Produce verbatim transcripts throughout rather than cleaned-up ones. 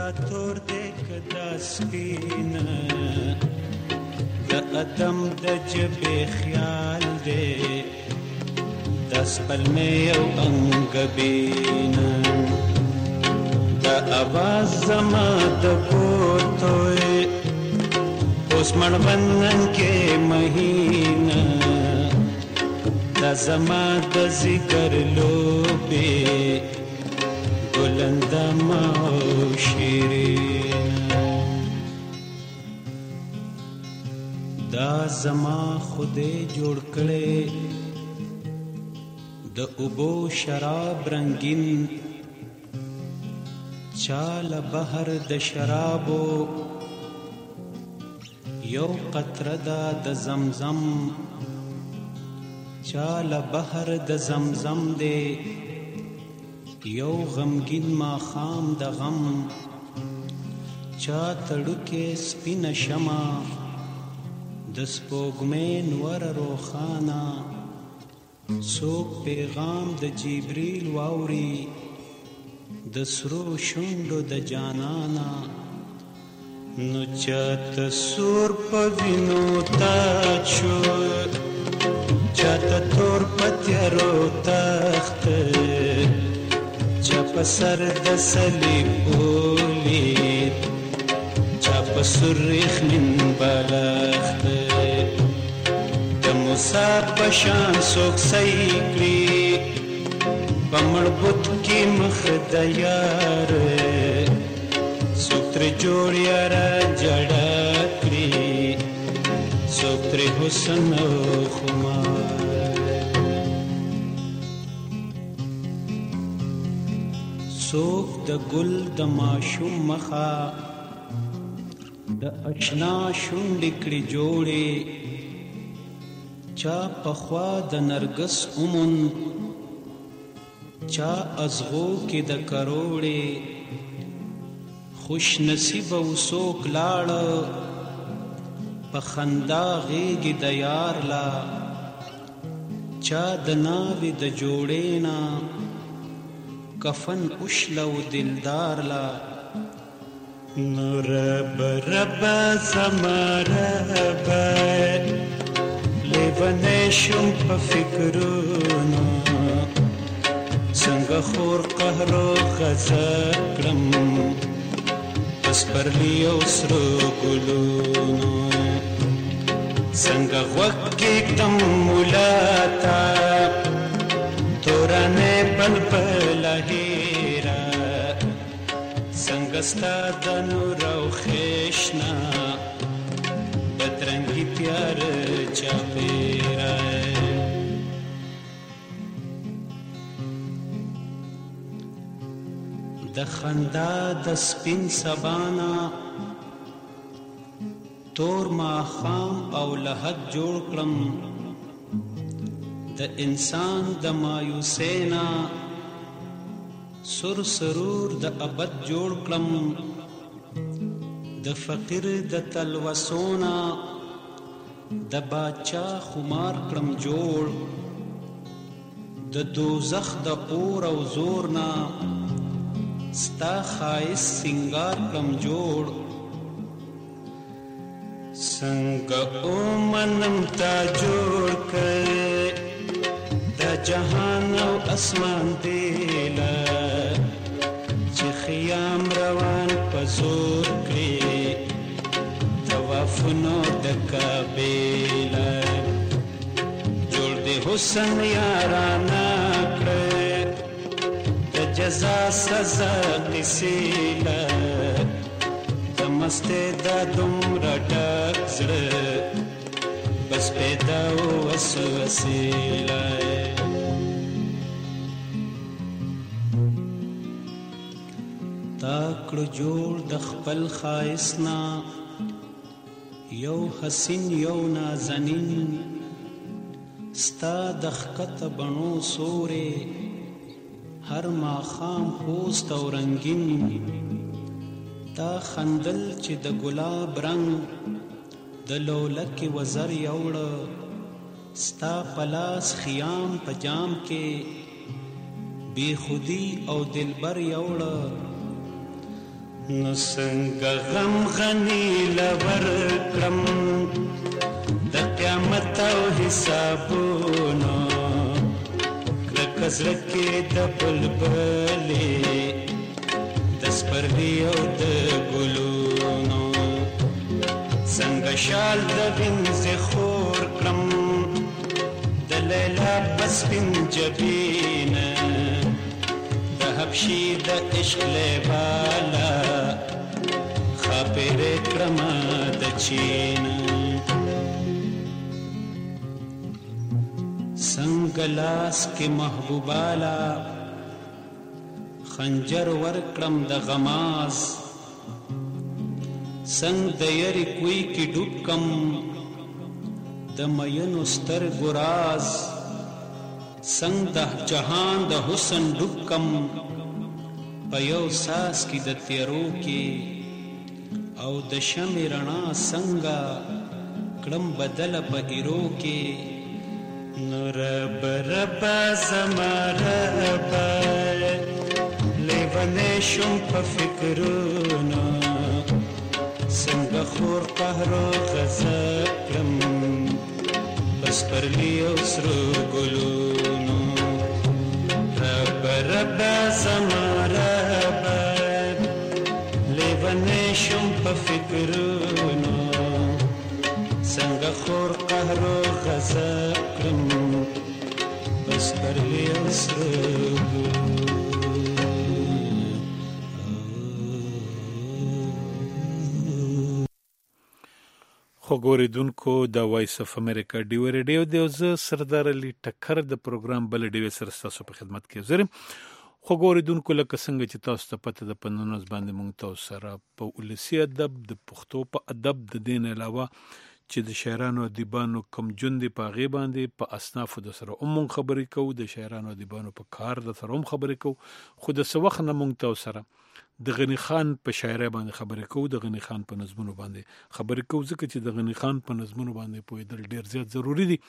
تور دې کدا سپینه د ادم د جبې خیال دې د سپلمې یو انګبینه د اواز زما د پورتوی اوس مړوندن کې مهینه دا زما د ذکر لوبې بلند ما شیرین دا زما خودی جوړ کړي د اوبو شراب رنگین چال بحر د شرابو یو قطره دا د زمزم چال بحر د زمزم دی یو غمگین ما خام د غم چا تړوکې سپینه شمع د سپوږمۍ نور روښانه څوک پیغام د جبریل واوري د سرو شونډو د جانانا نو چاته سور په وینو تاج شو چاته تور په تیارو تخته چا په سر د صلیب ولید چا په سرخ من بالښته د موسی په شان څوک صحیح کړي په مړبوت کې مخ د یار څوک ترې جوړ یاره جړه کړي څوک ترې حسن او خمار څوک د ګل د ماشوم مخه د اشنا شونډې کړي جوړې چا پخوا د نرګس اومن چا ازغو کې د کروړې خوش نصیب او څوک لاړه په خندا غېږې د یار لا چا د ناوې د جوړې نه کفن اشلو دلدار لا نو رب رب زما رب لیونی شم په فکرونو څنګه خور قهر و غزه کړم په سپرلي او سرو ګلونو څنګه غوږ کېږدم ملا ته تورانې بلبله هیره څنګه ستا د نور او خېشنا بدرنګي تیاره چاپېره د خندا د سپین سبانا تور ماښام او لحد جوړ کړم د انسان د مایوسینا سر سرور د ابد جوړ کړم د فقیر د تلوسونا د باچا خمار کړم جوړ د دوزخ د اور او زورنا ستا خایس سنگار کړم جوړ څنګه اومنم تا جوړ کړې د جهان او اسمان دیله چې خیام روان په زور کړې طوافونو د کعبې له جوړ دې حسن یارانه کړې د جزا سزا قصې له د مستې دا دومره ډک زړه بس پیدا وسوسې له تا کړو جوړ د خپل ښایستنا یو حسین یو نازنین ستا د ښکته بڼو سورې هر ماښام پوست او رنګین تا خندل چې د ګلاب رنگ د لولکې وزر یوړه ستا پلاس خیام په جام کې بی خودی او دلبر یوړه نو څنګه غم غني لور کړم د قیامت او حسابونو کزړه کې د بلبلې د سپرلي او د ګلونو څنګه شال د وینځې خور کړم د لیلا په سپین جبینه د حبشي د عشق لیواله خاپېرې کړمه د چینه څنګه لاس کې محبوبالا خنجر ورکړم د غماز څنګه د یری کوی کې ډوب کم د مینو سترګو راز څنګه د جهان د حسن ډوب کم په یو ساس کې د تیرو کې او د شمع رڼا څنګه کړم بدل په ایرو کې نو رب رب زما رب لیونی شم په فکرونو څنګه خور قهر و غضب کړم په سپرلي او سرو ګلونو رب رب زما رب لیونی شم په فکرونو څنګه خور قهر و غضب کړم بس پر لیا سرو خو ګوریدونکو د وایس اف امریکا ډیو ریډیو دی زه سردار علي ټکر د پروګرام بل ډیو سره تاسو په خدمت کې حاضر خو ګوریدونکو لکه څنګه چې تاسو ته پته د پنونز باندې مونږ تاسو سره په ولسی ادب د پښتو په ادب د دین علاوه چې د شاعرانو ادیبانو کم جون دی په غي باندې په اصناف د سره عموم خبرې کوو د شاعرانو ادیبانو په کار د سره هم خبرې کوو خو د سوخ نه مونږ تاسو سره د غنی خان په شاعرۍ باندې خبرې کوو د غنی خان په نظمونو باندې خبرې کوو ځکه چې د غنی خان په نظمونو باندې پوهېدل ډیر زیات ضروری دي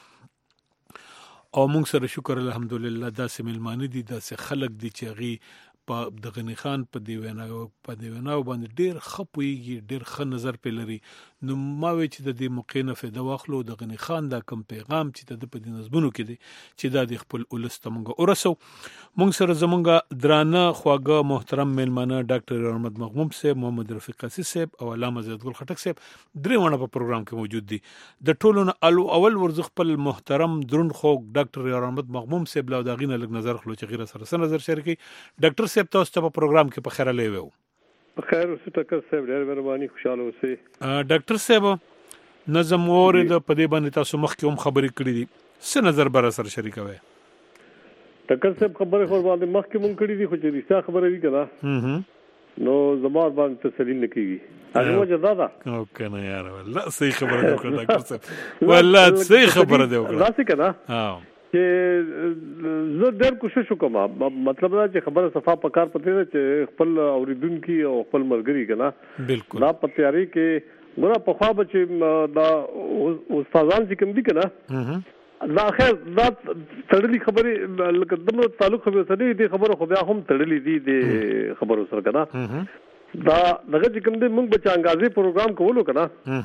او مونږ سره شکر الحمدلله داسې ملمانه دي داسې خلک دي چې هغې په د غنی خان په دیوانو په دیوانو باندې ډیر ښه پوهېږي ډیر ښه نظر پې لري نو ما وی چې د دې موقع نه فایده واخلو د غنی خان دا کم پیغام چې د په دې نظمونو کې دی چې دا د خپل ولس ته مونږ ورسو مونږ سره زمونږ درانه خواږه محترم مېلمانه ډاکټر احمد مغموم صاحب محمد رفیق قاسي صاحب او علامه زیات ګل خټک صاحب درې ونه په پروګرام کې موجود دي د ټولو نه اول ورځ خپل محترم دروند خو ډاکټر احمد مغموم صاحب لا دا غینه لګ نظر خلو چې غیر سره نظر شریکي ډاکټر صاحب تاسو ته په پروګرام کې په خیره لوي خیر اوسه ټکر صاحب ډېر مهرباني خوشاله اوسئ ډاکټر صاحب نظم اورید په دې باندې تاسو مخکې هم خبرې کړې دي څه نظر بر سره شریکوي ټکر صاحب خبره خور باندې مخکې مونږ کړې دي خو چې رښتیا خبره وی کنه نو زموږ باندې تسلیم نکېږي هغه وجه دا ده او کنه یار والله صحیح خبره دی ډاکټر صاحب والله صحیح خبره دی راسي کنه ها چې زه ډېر کوشش وکم مطلب دا چې خبره صفه په کار پته ده چې خپل اوریدونکو او خپل مرګري کنه بالکل دا په تیاری کې ګوره په خوا به چې دا استادان چې کوم دي کنه دا خیر دا تړلې خبرې لکه دمو تعلق خبره سره دي خبره خو بیا هم تړلې دي د خبرو سره کنه دا دغه چې کوم دي موږ بچا انګازي پروګرام کولو کنه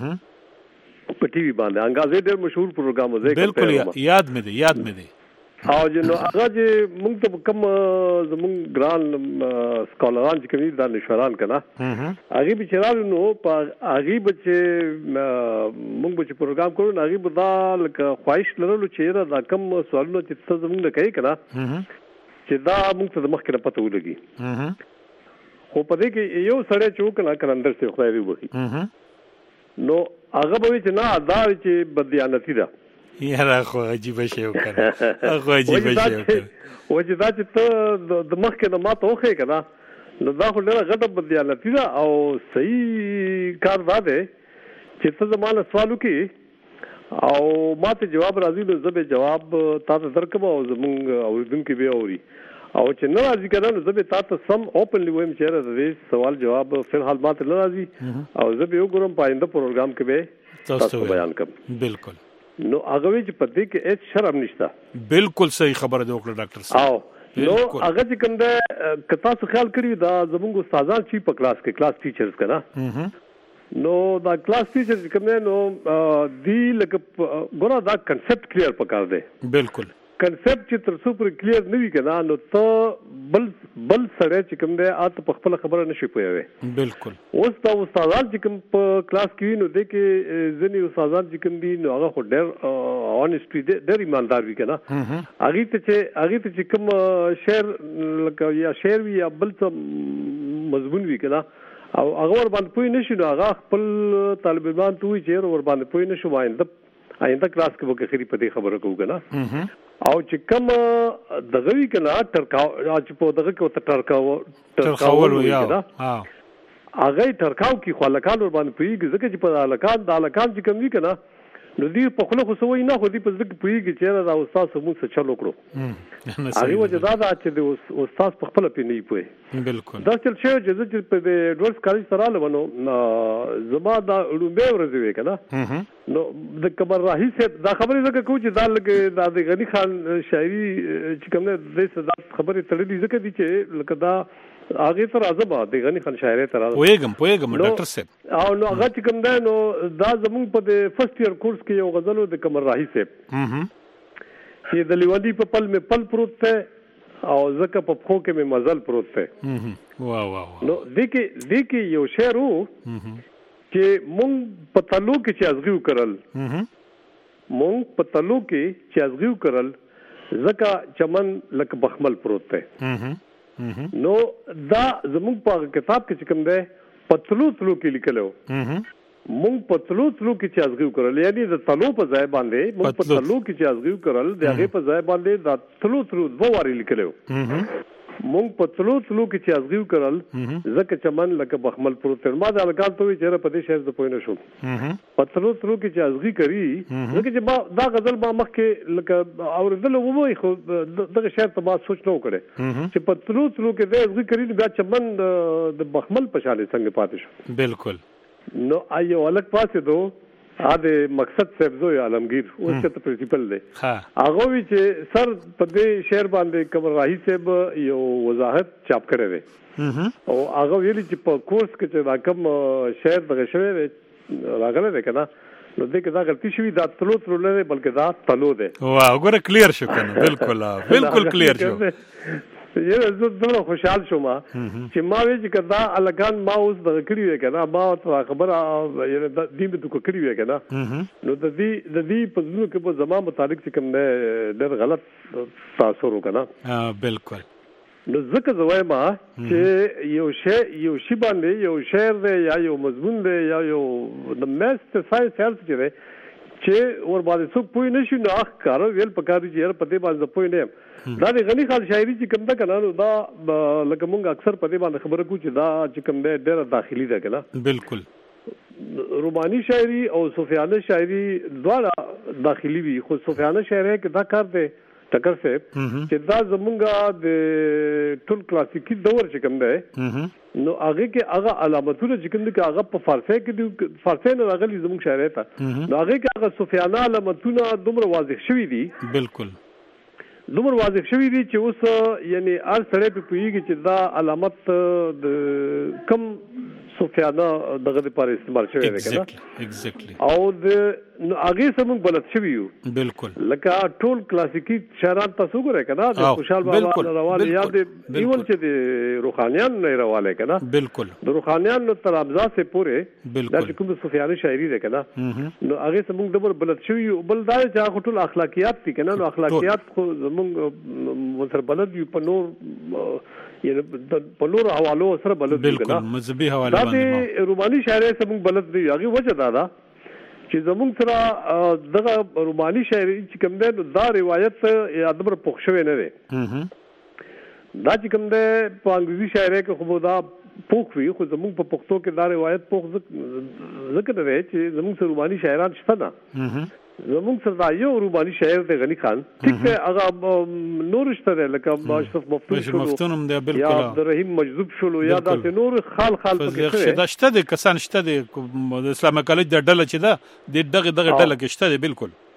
په ټي وي باندې انګازې ډېر مشهور پروګرام و زه بالکل یاد مې دی یاد مې دی او جنو هغه چې موږ ته کوم زموږ ګران سکالران چې کوي دا نشوران کنه هغه به چرالو نو په هغه به چې موږ به پروګرام کوو هغه به دا لکه خواهش لرلو چې دا کم سوالونه چې تاسو موږ نه کوي کنه چې دا موږ ته مخکې نه پته ولګي خو په دې کې یو سړی چې وکړه کلندر څخه خدای دی وکړي نو هغه به چې نه دا چې بدیانتی ده یاره خو عجیب شی وکړه خو عجیب شی وکړه و چې دا چې ته د مخکې نه ماته وخې کنه نو دا خو ډېره غټه بدیانتی ده او صحیح کار دا دی چې ته زمانه سوال وکړي او ماته جواب راځي نو زه به جواب تاسو درکوم او زمونږ اوریدونکو به اوري او چې نه راځي کنه نو زه به تاسو سم اوپنلی وایم چې دا سوال جواب فلحال ماته نه راځي او زه به وګورم پاینده پروګرام کې به تاسو بیان کوم بالکل نو هغه چې پدې کې هیڅ شرم نشته بالکل صحیح خبره دی وکړه ډاکټر صاحب او نو هغه چې کوم ده که تاسو خیال کړی دا زموږ استادان چې په کلاس کې کلاس ټیچرز کنه نو دا کلاس ټیچر چې کوم نو دی لکه ګوره دا کنسپټ کلیر پکار دی بالکل کنسپټ چې تر څو پر کلیر نه وي کنه نو ته بل بل سره چې کوم دی اته په خپل خبره نشي پوهوي بالکل اوس دا استادان چې کوم په کلاس کې نو د کې ځینې استادان چې کوم دي نو هغه خو ډېر اونېسټي ډېر ایماندار وي کنه هغه ته چې هغه ته چې کوم شعر لکه یا شعر وي یا بل څه مضمون وي کنه او هغه ور باندې پوه نشي نو هغه خپل طالب علمان ته وي چې ور باندې پوه نشو آینده آینده کلاس کې به خېری په دې خبره کوو کنه او چې کوم دغه وی کنه ټرکاو چې په دغه کې ته ټرکاو ټرکاول یا ها هغه ټرکاو کې خلکان ور باندې پیږي ځکه چې په الکان د الکان چې کوم وی کنه نو دی په خلکو سوې نه خو دی په ځکه پیږي چې دا استاد سمون څه چلو کړو هغه وجه دا دا چې د استاد په خپل په نه پوي بالکل دا چل شي چې په د ډورس کالج سره لونو زما دا لومبه ورځ وی کنه نو د کمر راهي سه دا خبره زکه کو چې دا لګ د غنی خان شاعري چې کوم نه د صدا خبره تړلې ځکه دي چې لکه دا هغه تر اعظم د غنی خان شاعري تر وېګم پوېګم ډاکټر صاحب او نو هغه چې کوم ده نو دا زموږ په د فرست ایئر کورس کې یو غزل د کمر راهي صاحب چې د لیوالي په پل می پل پروت ته او زکه په خو کې می مزل پروت ته واه واه نو دګه دګه یو شعر وو چې مونږ په تلو کې چې ازغیو کرل مونږ په تلو کې چې ازغیو کرل زکه چمن لک بخمل پروت ته نو دا زموږ په کتاب کې چې کوم ده پتلو تلو کې لیکلو مونږ پتلو تلو کې چې ازغیو کرل یعنی د تلو په ځای باندې مونږ په تلو کې چې ازغیو کرل د هغه په ځای باندې دا تلو تلو دوه واری لیکلو مونږ په تلو تلو کې چې ازغیو کرل زکه چمن لکه بخمل پروت ما د الکان ته چیرې په دې شهر د پوینه شو په تلو تلو کې چې ازغی کری زکه چې ما دا غزل ما مخ کې لکه اوردل ومه خو دغه شهر ته ما سوچ نو کړي چې په تلو تلو کې د ازغی کری بیا چمن د بخمل په شاله څنګه پاتې شو بالکل نو ایو الک پاسه دو ا د مقصد صاحب زوی عالمگیر اوس ته پرنسپل دی هغه وی چې سر په دې شعر باندې کمر راهي صاحب یو وضاحت چاپ کړی دی او هغه ویلي چې په کورس کې چې دا کوم شعر دغه شوی راغلی دی کنه نو دې کې دا غلطي شوی دا تلو تلو نه بلکې دا تلو دی واه ګوره کلیر شو کنه بالکل بالکل کلیر شو یره زه دومره خوشحال شوم چې ما وی چې کدا الګان ما اوس د کړی وی کنه ما خبره یره د دې د کو کړی وی کنه نو د دې د دې په ځینو کې په زما متعلق چې کوم نه ډېر غلط تاثیر وکړه بالکل نو ځکه زوی ما چې یو شی یو شی باندې یو شعر دی یا یو مضمون دی یا یو د میست ساينس هلت چې دی چې ور باندې څوک پوي نشي نو اخ کار ویل پکاري چې په دې باندې پوي نه دا د غنی خان شاعري چې کوم ده کنه نو دا لکه مونږ اکثر په دې باندې خبره کوو چې دا چې کوم ده ډېر داخلي ده کنه بالکل روماني شاعري او صوفیانه شاعري دواړه داخلي وي خو صوفیانه شاعري کې دا کار دی ټکر صاحب چې دا زمونږه د ټول کلاسیکي دور چې کوم ده نو هغه کې هغه علامتونه چې کوم دي هغه په فارسی کې دي فارسی نه راغلي زموږ شاعري ته نو هغه کې هغه صوفیانه علامتونه دومره واضح شوي دي بالکل دومره واضح شوی دی چې اوس یعنی هر سړی په پوهیږي چې دا علامت د کم صوفیانه دغه لپاره استعمال شوی دی کنه ایگزیکټلی او د هغه سمون بلد شوی یو بالکل لکه ټول کلاسیکی شاعران تاسو ګورئ کنه د خوشحال بابا روانه یا د ایول چې د روحانیان نه رواله کنه بالکل د روحانیان تر ابزا سے پورې دا کوم صوفیانه شاعری ده کنه نو هغه سمون دبر بلد شوی بل دا چې ټول اخلاقیات دي کنه نو اخلاقیات خو زمونږ وسر بلد یو په نور یعنی په نور حوالو سره بلد دي بالکل مذهبي حواله باندې روماني شاعري سمون بلد دي هغه وجه دا ده چې زمونږ سره دغه روماني شاعري چې کوم ده دا روایت یا دبر پوښښوي نه ده دا چې کوم ده په انګریزي شاعري کې خو دا پوښ وی خو زمونږ په پښتو کې دا روایت پوښ ذکر دی چې زمونږ سره روماني شاعران شته نه زمونږ سره دا یو روماني شاعر دی غنی خان ټیک دی هغه نور شته لکه اشرف مفتون مفتونم دی بالکل یا عبدالرحیم مجذوب شلو یا د نور خال خال پکې شته شته د کسان شته د اسلامي کالج د ډله چې دا د دغه دغه ډله کې شته دی بالکل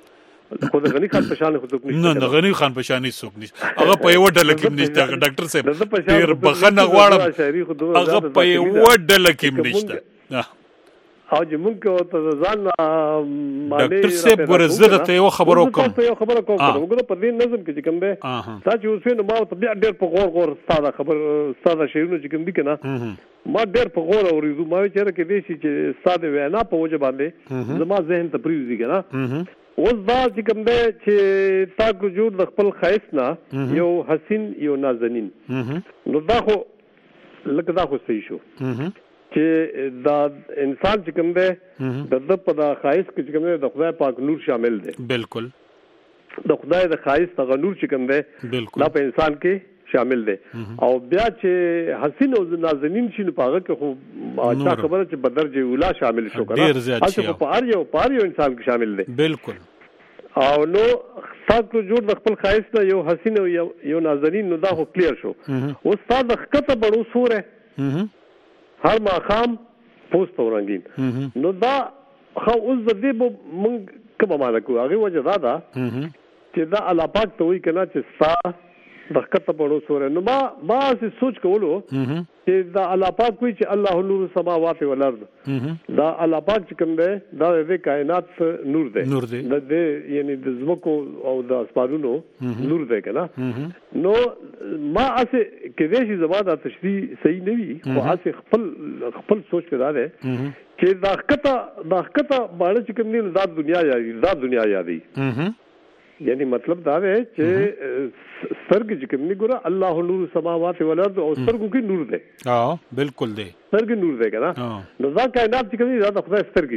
خو د غنی خان په شان خو څوک نشته. نه نه غنی خان په شان څوک نشته. هغه په یو ډله کې نشته ډاکټر صاحب. ډیر بخنه غواړم هغه په یو ډله کې نشته. او چې مونږ ته ځان ډاکټر صاحب ورزه ته یو خبرو کوم ته یو خبرو کوم موږ په دې نظم کې چې کوم دی تا چې اوس نو ما ته بیا ډېر په غور غور ستاسو خبر ستاسو شیرونو چې کوم دي کنه ما ډېر په غور اورېدو ما چې راکې دي چې ستاسو وینا په وجه باندې زما ذهن ته پریوزي کنه اوس دا چې کوم دی چې تا کو جوړ د خپل خایس نه یو حسین یو نازنین نو دا خو لکه دا خو صحیح شو چې دا انسان چې کوم دی د د په د خایس کې چې کوم دی د خدای پاک نور شامل دی. بالکل د خدای د خایس د نور چې کوم دی دا په انسان کې شامل دی. او بیا چې حسین او نازنین شي نو پاغه کې خو اچھا خبره چې بدرجه اوله شامل شو کنه اته په اړ یو په اړ یو انسان کې شامل دی. بالکل او نو تاسو جوړ د خپل خایس نه یو حسین او یو نازنین نو دا خو کلیر شو. اوس تاسو د خطه بړو سوره هر ماقام پوسټ ورنګین نو دا خو اوس د دې مونږ کومه معنا کوو هغه وجه دا ده چې دا الله پاک ته وی کنه چې سا د خطه پړو سورې نو ما ما سې سوچ کولو چې دا الله پاک وی چې الله نور السماوات والارض دا الله پاک چې کوم دی دا د کائنات نور دی د دې یعنی د زمکو او د اسمانونو نور دی کنه نو ما اسه کې دې چې زما دا تشریح صحیح نه وي خو اسه خپل خپل سوچ پیدا ده چې دا خطه دا خطه باندې چې کوم دی دا دنیا یادي دا دنیا یادي یعنی مطلب دا ہے چې سرګ چې کوم نه ګوره الله نور السماوات والارض او سرګو کې نور دی. ها بالکل دی سرګ نور دی کنه نو دا کائنات چې کوم دی دا خدای سرګ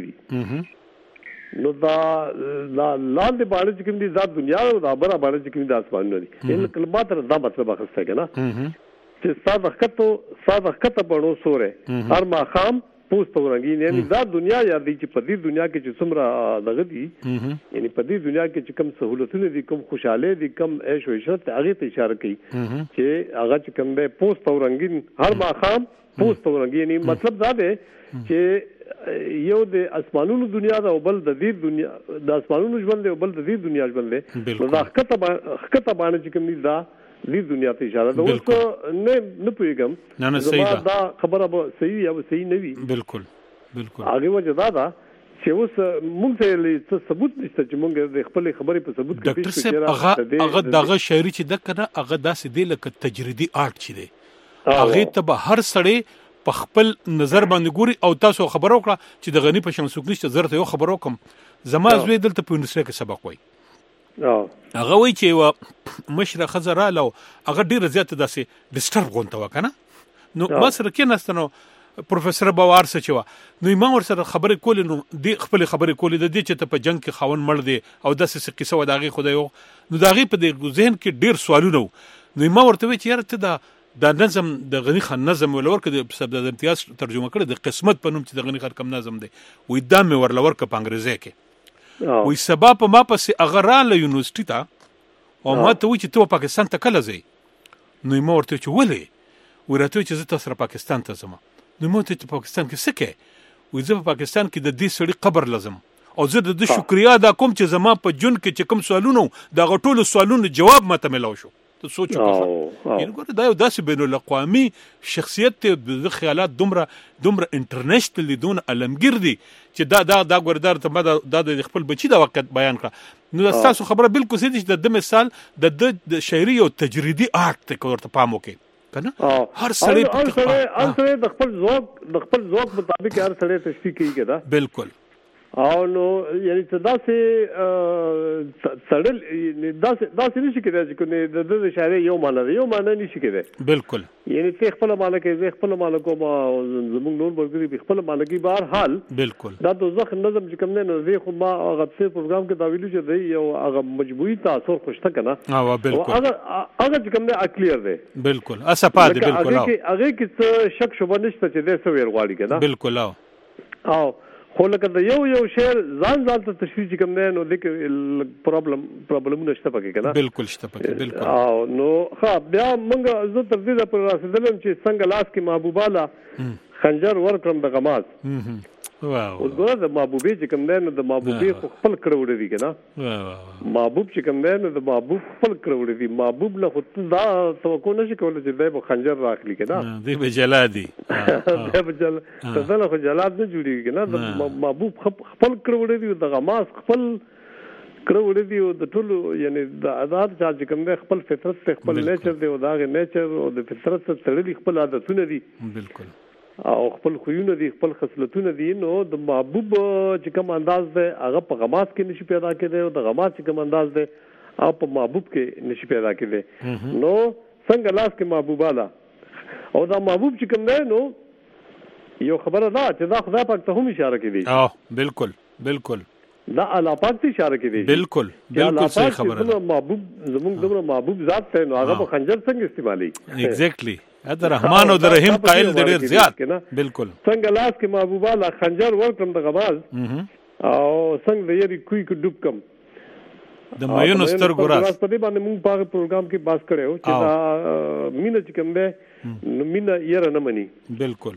دی نو دا لا لاندې باندې چې کوم دی دا دنیا او دا بره باندې چې کوم دی اسمان نه دي ان کلمات دا مطلب اخسته کنه چې ساده خطو ساده خطه پړو سورې هر ما خام پوسټ ورنګین یعنی دا دنیا یادی چې په دې دنیا کې چې څومره دغه دي یعنی په دې دنیا کې چې کم سہولتونه دي کم خوشاله دي کم عيش او عشرت هغه ته اشاره کوي چې هغه چې کم به پوسټ ورنګین هر ماقام پوسټ ورنګین یعنی مطلب دا دی چې یو د اسمانونو دنیا دا او بل د دې دنیا د اسمانونو ژوند دی او بل د دې دنیا ژوند دی نو دا خطه خطه باندې چې کوم دي دا دې دنیا ته اشاره ده اوس نه نه پوهیږم نه نه صحیح ده دا خبره به صحیح یا صحیح نه وي. بالکل بالکل هغه وجه دا ده چې اوس مونږ ته ثبوت نشته چې مونږ د خپل خبرې په ثبوت کې ډاکټر صاحب هغه هغه دغه شاعري چې د کنه هغه داسې دی لکه تجریدي آرت چي دی هغه ته به هر سړی په خپل نظر باندې ګوري او تاسو خبرو کړه چې د غنی په شمسوک نشته زرته یو خبرو کوم زما زوی دلته په یونیورسيټي کې سبق وای هغه وای چې و مشره خزر له هغه ډیره زیاته داسې ډیسټرب غونته وکنه نو ما سره کې نستنو پروفیسور باور څه چوا نو ما ور سره خبرې کولې نو دی خپل خبرې کولې د دې چې ته په جنگ کې خاون مړ دی او داسې څه قصه و داغي خدای نو داغي په دې ذهن کې ډیر سوالونه نو ما ورته وی چې یاره ته دا دا نظم د غنی خان نظم ولور کړي په سبب د امتیاز ترجمه کړي د قسمت په نوم چې د غنی خان کم نظم دی وې دا مې ورلور ک په انګریزي کې وې سبب په ما پسې اغراله یونیورسيټي ته او ما ته و چې ته پاکستان ته کله ځې نو ما ورته چې ولې ورته چې زه تاسو پاکستان ته ځم نو ما ته چې پاکستان کې څه کې وې زه په پاکستان کې د دې سړي قبر لازم او زه د شکریا دا کوم چې زما په جون کې چې کوم سوالونه دا غټول سوالونو جواب ماته ملو شو ته سوچ وکړه یعنی ګوره دا یو داسې بین الاقوامي شخصیت ته د خیالات دومره دومره انټرنیشنل دون علمگیر دي چې دا دا دا ګوردار ته دا د خپل بچی دا وخت بیان کړه نو تاسو خبره بالکل صحیح ده د مثال د د شاعري او تجریدي آرت ته ورته پام وکړي کنه هر سړی هر سړی هر سړی د خپل ذوق د خپل ذوق مطابق هر سړی تشریح کوي کدا بالکل او نو یعنی څه داسې سړل داسې داسې نشي کېدای چې کنه د د شاعري یو معنی یو معنی نشي کېدای بالکل یعنی ته خپل معنی کې زه خپل معنی کوم زموږ نور برګري خپل معنی کې بهر حال بالکل دا د ځخ نظم چې کوم نه زه خو ما هغه څه پروګرام کې دا ویلو چې دی یو هغه مجموعي تاثیر خوشته کنه ها بالکل هغه هغه چې کوم نه کلیر دی بالکل اسپاد بالکل هغه کې هغه کې شک شوبه نشته چې د څه ویل غواړي کنه بالکل او خو لکه د یو یو شعر ځان ځان ته تشریح کوم نه نو د پرابلم پرابلم نشته پکې کنه بالکل شته پکې بالکل او نو ها بیا موږ زه تر دې پر رسیدلم چې څنګه لاس کې محبوباله خنجر ورکړم د غماز واو ګوره د محبوبې چې کوم دی نو د محبوبې خو خپل کړه وړي دي که نه محبوب چې کوم دی نو د محبوب خپل کړه وړي دي محبوب له خو دا توقع نشي کولی چې دی به خنجر راخلي که نه دی به جلا دي دی به جلا ته له خو جلاد نه جوړېږي که نه د محبوب خپل کړه وړي دي د غماس خپل کړه وړي دي او د ټولو یعنې د آزاد چا چې کوم دی خپل فطرت دی خپل نیچر دی او د هغې نیچر او د فطرت سره تړلي خپل عادتونه دي بالکل او خپل خویونه دي خپل خصلتونه دي نو د محبوب چې کوم انداز دی هغه په غماس کې نشي پیدا کېدی او د غماس چې کوم انداز دی هغه په محبوب کې نشي پیدا کېدی نو څنګه لاس کې محبوبه ده او دا محبوب چې کوم دی نو یو خبره ده چې دا خدای پاک ته هم اشاره کوي او بالکل بالکل دا الله پاک ته اشاره کوي بالکل بالکل صحیح خبره ده محبوب زموږ دغه محبوب ذات ته نو هغه په خنجر څنګه استعمالي ایگزیکټلی دا رحمان او د رحیم قائل دی ډیر زیات بالکل څنګه لاس کې محبوبه لا خنجر ورکم د غماز او څنګه د یری کوی کو ډوب کم د مېنو سترګو راز په دې باندې موږ په پروګرام کې باس کړو چې دا مینه چې کوم ده نو مینه یې نه مني بالکل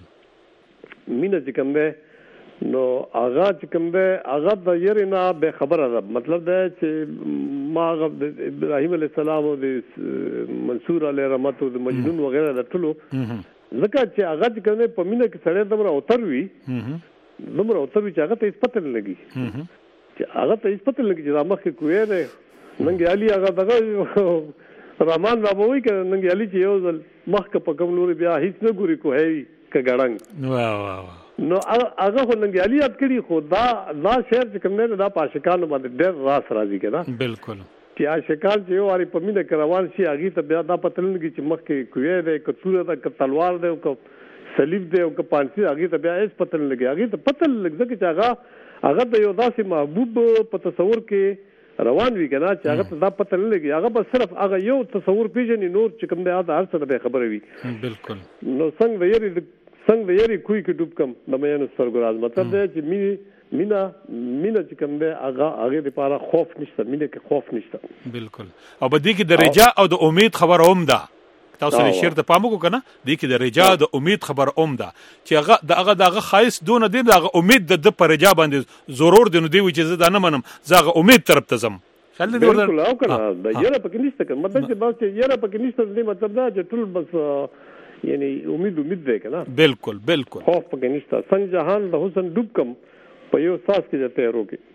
مینه چې کوم ده نو هغه چې کوم ده هغه د یری نه به خبره ده مطلب ده چې ما هغه ابراهیم علیه السلام او د منصور علیه رحمت او د مجنون وغیرہ د ټولو ځکه چې هغه چې کوم په مینه کې سړی دومره اوتر وي دومره اوتر وي چې هغه ته هېڅ پته نه لګي چې هغه ته هېڅ پته نه لګي چې دا مخکې کوی دی ننګ علي هغه دغه رحمان بابا وایي که ننګ علي چې یو ځل مخکې په کوم لوري بیا هېڅ نه ګوري کوهی وي که ګړنګ واه واه نو هغه خو ننګ علي یاد کړي خو دا دا شعر چې کوم دی دا په عاشقانو باندې ډېر راس راځي که نه بالکل چې عاشقان چې یو وارې په مینه کې روان شي هغې ته بیا دا پته نه لګي چې مخکې کوی دی که توره ده که تلوار دی او که صلیب دی او که پانسي هغې ته بیا هېڅ پته نه لګي هغې ته پته نه لګي ځکه چې هغه هغه د یو داسې محبوب په تصور کې روان وي که نه چې هغه ته دا پته نه لګي هغه به صرف هغه یو تصور پېژني نور چې کوم دی هغه هر څه نه به خبره وي بالکل نو څنګه د یری څنګه د یری کوی کې ډوب کم د مېنو سترګو راز مطلب دی چې مینه مینا مینا چې کوم دی هغه هغه لپاره خوف نشته مینه کې خوف نشته بالکل او په دې کې د رجا او د امید خبر هم ده تاسو لري شیر ته پام وکړه کنه دې کې د رجا د امید خبر هم ده چې هغه د هغه دغه خایس دون دی دغه امید د پر رجا باندې ضرور دی نو دی چې زه دا نه منم زغه امید طرف ته زم خل دې ورته بالکل او کنه د یره پکې نشته کنه مطلب چې بس یره پکې نشته دې مطلب دا چې ټول بس یعنی امید امید دی کنه بالکل بالکل خوف پکې نشته څنګه جهان د حسن ډوب کم په یو ساس کې جته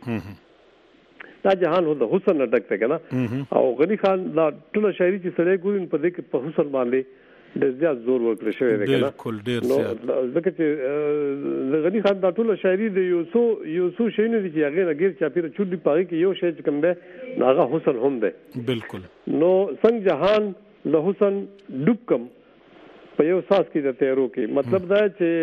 روکي دا جهان هو د حسن نه ډک دی کنه او غنی خان دا ټول شاعري چې سړی ګورین په دې کې په حسن باندې د زیات زور ورکړی شوی دی کنه بالکل ډیر زیات ځکه چې غنی خان دا ټول شاعري د یو څو یو څو شی نه دي چې هغه نه غیر چاپیره چوډي پاره کې یو شی چې کوم دی هغه حسن هم دی بالکل نو څنګه جهان د حسن ډوب کم په یو ساس کې د تیرو کې مطلب دا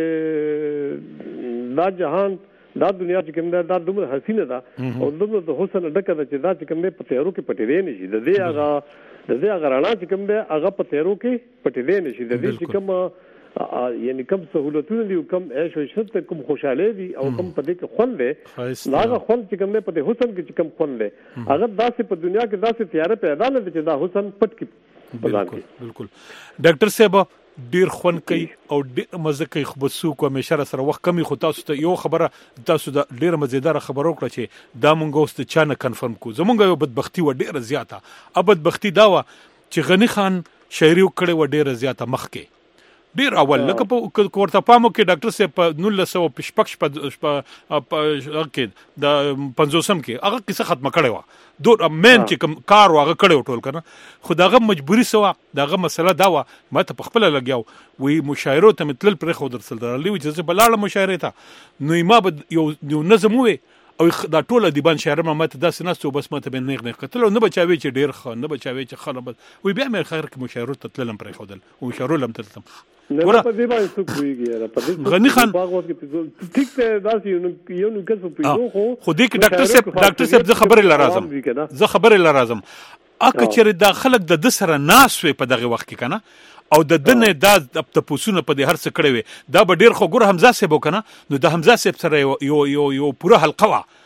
چې دا جهان دا دنیا چې کوم دا دومره حسینه ده او دومره د حسن ډکه ده چې دا چې کوم دی په تیرو کې پټې دی نشي د دې هغه د دې هغه رڼا چې کوم دی هغه په تیرو کې پټې دی نشي د دې چې کوم یعنی کوم سہولتونه دي کوم عيش او عشرت کوم خوشاله دي او کوم په دې کې خوند دی هغه خوند چې کوم دی په دې حسن کې چې کوم خوند دی هغه داسې په دنیا کې داسې تیار پیدا نه دي چې دا حسن پټ کې بالکل بالکل ډاکټر صاحب ډیر خون کوي او ډیر مزه کوي خو بسو کو همیشه سره وخت کمی خو تاسو ته یو خبره تاسو د ډیر مزیدار خبرو کړ چې دا مونږ اوس ته چانه کنفرم کو زمونږ یو بدبختی و ډیر زیاته ا بدبختی دا و چې غنی خان شاعري وکړي و ډیر زیاته مخ کې ډیر اول لکه په کوړه پامو کې ډاکټر صاحب په نولس سو پشپک په کې د پنځوسم کې هغه کیسه ختمه کړې و دوه مین چې کوم کار واغه کړو ټول کنه خو داغه مجبوری سوا داغه مسله دا و ما ته په خپل لګیاو وی مشاعره ته متل پر خو درسل درلې و چې بلاله مشاعره ته نو ما یو یو نظم وې او دا ټول د بان شهر ما ماته داسې ناستو بس ماته به نه نه قتل نه بچاوي چې ډیر خو نه بچاوي چې خلک وي بیا مې خیر کې مشاعره ته تللم پر خودل او مشاعره لم تلتم ورا په دې باندې څه کویږي را په دې غنی خان ټیک ته داسې یو یو نو کس په پیډو خو خو دې کې ډاکټر صاحب ډاکټر صاحب زه خبرې لرازم زه خبرې لرازم اکه چې دا خلک د سره ناس وي په دغه وخت کې کنه او د دنه دا د پوسونه په دې هر څه کړی وي دا به ډیر خو ګور حمزه صاحب وکنه نو د حمزه صاحب سره یو یو یو پوره حلقه وا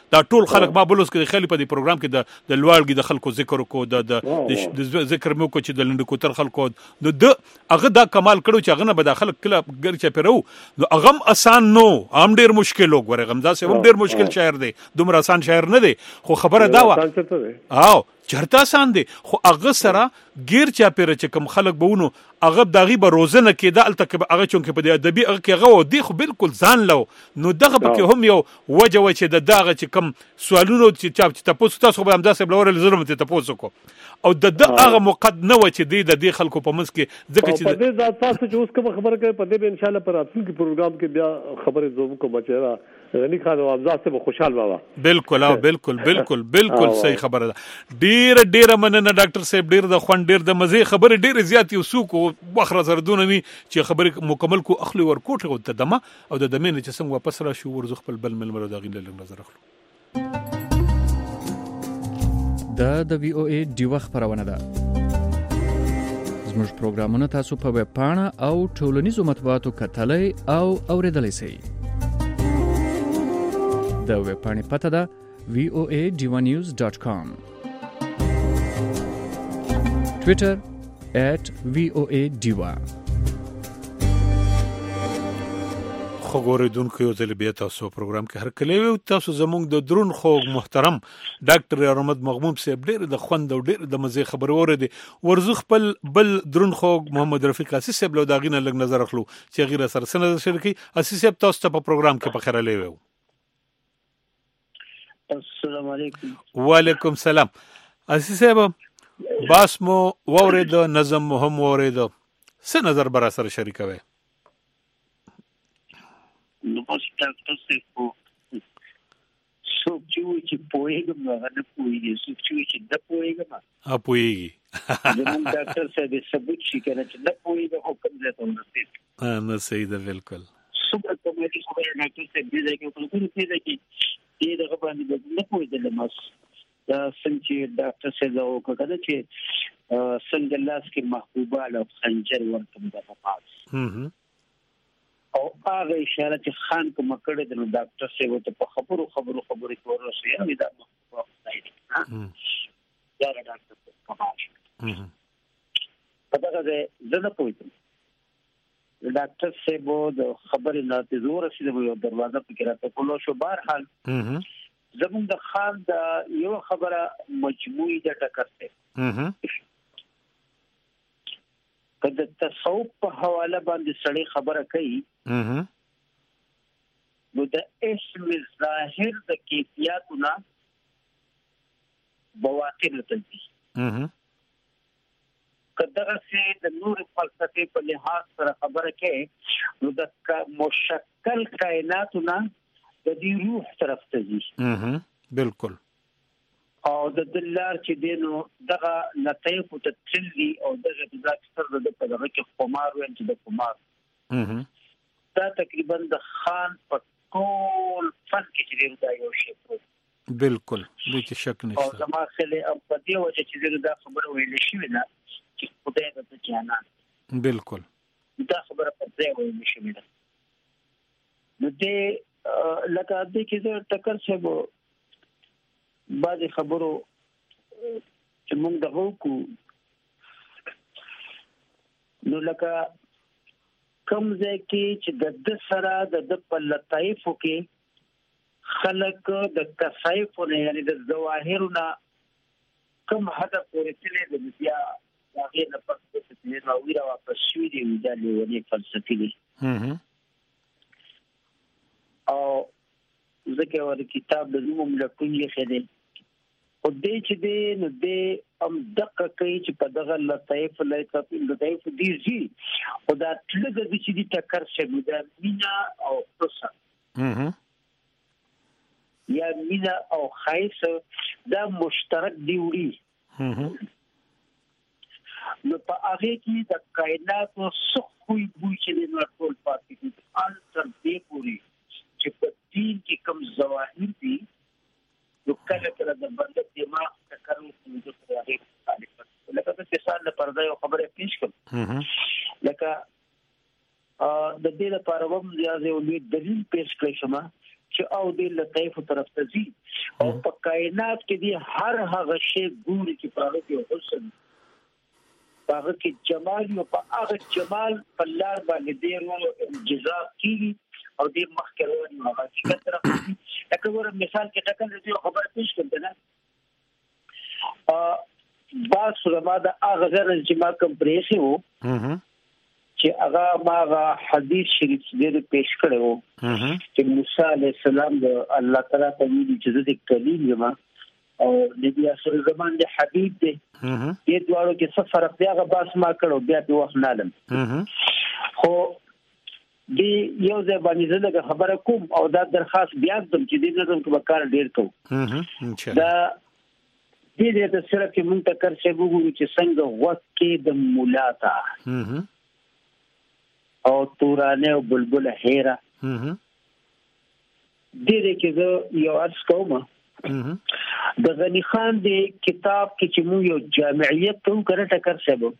دا ټول خلک ما بلوس کې خېلی په دې پروګرام کې د د لوړګي د خلکو ذکر کو د د ذکر مو کو چې د لند کوتر خلکو نو د هغه دا کمال کړو چې هغه نه به د خلک کله ګر چې پیرو نو هغه آسان نو هم ډیر مشکل وګوره غمزه سه هم ډیر مشکل شاعر دی دومره آسان شاعر نه دی خو خبره دا وا او چرته آسان دی خو هغه سره غیر چا پیره چې کم خلک بهونو هغه دغه به روزنه کې د الته هغه چونکه په دې ادبي هغه کې هغه دی خو بالکل ځان لو نو دغه پکې هم یو وجه و چې د دغه چې کم سوالونو چې چا چې تاسو تاسو به همدا سه بلور لزرم ته تاسو کو او د دغه مقد نه و چې د دې خلکو په منځ کې ځکه چې په دې ذات تاسو چې اوس کوم خبره کوي په دې به ان شاء الله پر راتلونکي پروګرام کې بیا خبره زوم کوم چې غنی خان او ابزاد ته خوشحال بابا بالکل او بالکل بالکل بالکل صحیح خبره ده ډیر ډیر مننه ډاکټر صاحب ډیر د خوان ډیر د مزه خبره ډیر زیات یو سوق او بخره زردونه ني چې خبره مکمل کو اخلي ورکوټه او تدمه او د دمن چې څنګه واپس را شو ورزخ خپل بل مل مرو دا غیله لږ نظر اخلو دا د وی او ای ډیوه خبرونه ده زموږ پروګرامونه تاسو په ویب پاڼه او ټولنیزو مطبوعاتو کتلای او اوریدلای شئ د ویب پاڼې پته ده وی او ای ډیوه نیوز ډاټ کام ټویټر at وی او ای ډیوه خو ګوریدونکو یو ځل بیا تاسو پروګرام کې هر کله وي تاسو زموږ د درون خو محترم ډاکټر احمد مغموم صاحب ډېر د خوند او ډېر د مزه خبر اوره ورزو خپل بل درون خو محمد رفیق اساس صاحب له داغینه لګ نظر اخلو چې غیر سره سره شرکي اساس صاحب تاسو ته په پروګرام کې په خیر لوي السلام علیکم وعلیکم السلام اساس صاحب باس مو وورید نظم هم وورید څه نظر برا سره شریکوي نو بس ډاکټر صاحب څوک چې پوهیږم هغه نه پوهیږي څوک چې نه پوهیږم ها پوهیږي زموږ ډاکټر صاحب ثبوت شي کنه چې نه پوهیږي او کوم ځای ته ورسېږي ها نه صحیح ده بالکل څومره کومه دي خبره ډاکټر صاحب دې ځای کې په کومه ځای کې دې دغه باندې نه پوهیدل ماس دا څنګه ډاکټر صاحب او کله چې څنګه لاس کې محبوبه له خنجر ورته د پاس هم او هغه اشاره چې خان کوم کړه د ډاکټر صاحب ته په خبرو خبرو خبرې کول شي یا دا محبوبه ځای دی ها دا ډاکټر صاحب کمال هم په دغه ځای زه نه پوهیږم ډاکټر صاحب د خبرې نه ته زور رسیدو یو دروازه پکې راته کولو شو بهر حال هم زمون د خان د یو خبره مجموعي د ټکر ته هم کله تصوف په حواله باندې سړی خبره کوي هم نو د اسم ظاهر د کیفیتونه بواطن ته هم کله چې د نور فلسفه په لحاظ سره خبره کوي نو د مشکل کائناتونه د دې روح طرف ته ځي هم بالکل او د دلار چې دینو دغه لطیف ته تللی او دغه د اکثر د په دغه کې قمار وین چې د قمار هم دا تقریبا د خان په ټول فن کې چې دا یو شی بالکل دې کې شک او نشته زما خله او په دې وجه چې دا خبره ویل شي نه چې خدای د جانان بالکل دا خبره په ځای ویل شي نه نو دې لکه دې کې د ټکر څخه بعضی خبرو چې موږ دغه کو نو لکه کوم ځای کې چې د سره د په لطایفو کې خلق د کثایفونه یعنی د ظواهرونه کوم هدف پورې تللی د بیا هغه نه پاتې چې نو ویرا واپس شوې دی د لیونی فلسفي دي هم او ځکه ور کتاب د زموږ ملکونی خېده او دې چې دې نو دې ام دقه کوي چې په دغه لطیف لطیف لطیف دي زی او دا تلګه د چې دي ټکر شوی دا مینا او پروسه هم یا مینا او خایس دا مشترک دی وړي هم نو په هغه کې د کائنات او سخوي بوي چې نو ټول پاتې دي ان تر دې پوری چې په دین کې کوم ظواهر دي نو کله کله د بنده دماغ ټکر کوي چې هغه تعریف لکه د مثال لپاره یو خبره پیښ کړم لکه د دې لپاره هم یو یو دلیل پیښ کړی شمه چې او د لطیف طرف ته ځي او په کائنات کې دی هر هغه شی ګوري چې په هغه کې حسن په هغه کې جمال او په هغه جمال په لار باندې دی ورو جزاء کیږي او د مخکرونی هغه حقیقت طرف ته لکه ور مثال کې ټکل دې خبر پیش کړم نه ا باس رما د هغه ځل چې ما کوم پریسي وو چې هغه ما حدیث شریف دې پیش کړو چې موسی علیه السلام د الله تعالی ته ویلي چې د کلیم یم او نبی اخر زمان د حبیب دی دې دوړو کې څه فرق دی هغه باس ما کړو بیا په وخت نالم خو دی یو ځای باندې زه خبره کوم او دا درخواست بیا کوم چې دې نظم کې وکړ ډیر کوم دا دې دې ته سره کې مونږ ته کار شي وګورو چې څنګه وخت کې د مولاتا او تورانه او بلبل هیرا دې دې کې زه یو ارز کوم د غنی خان دی کتاب کې چې مو یو جامعیت ته کړه ټکر شبو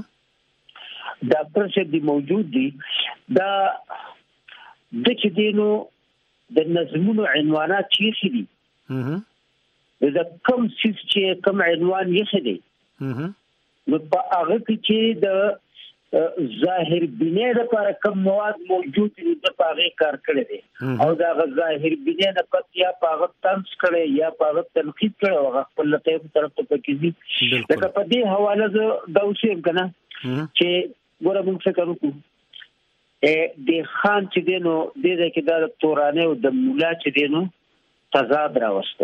ډاکټر شه دی موجود دی دا د چې دینو د نظمونو عنوانات چې دي دا کوم چې کوم عنوان یې دی نو په هغه کې چې د ظاهر بنیاد لپاره کوم مواد موجود دي د پاره کار کړی دي او دا ظاهر بنیاد لپاره یا پاغه تنس کړي یا پاغه تنقید کړي او خپل لطیف طرف ته پکې دي دا په دې حواله د اوسې کنه چې ګوره موږ څه کوو ا د خان چې دینو د دې کې د تورانه او د مولا چې دینو تضاد راوسته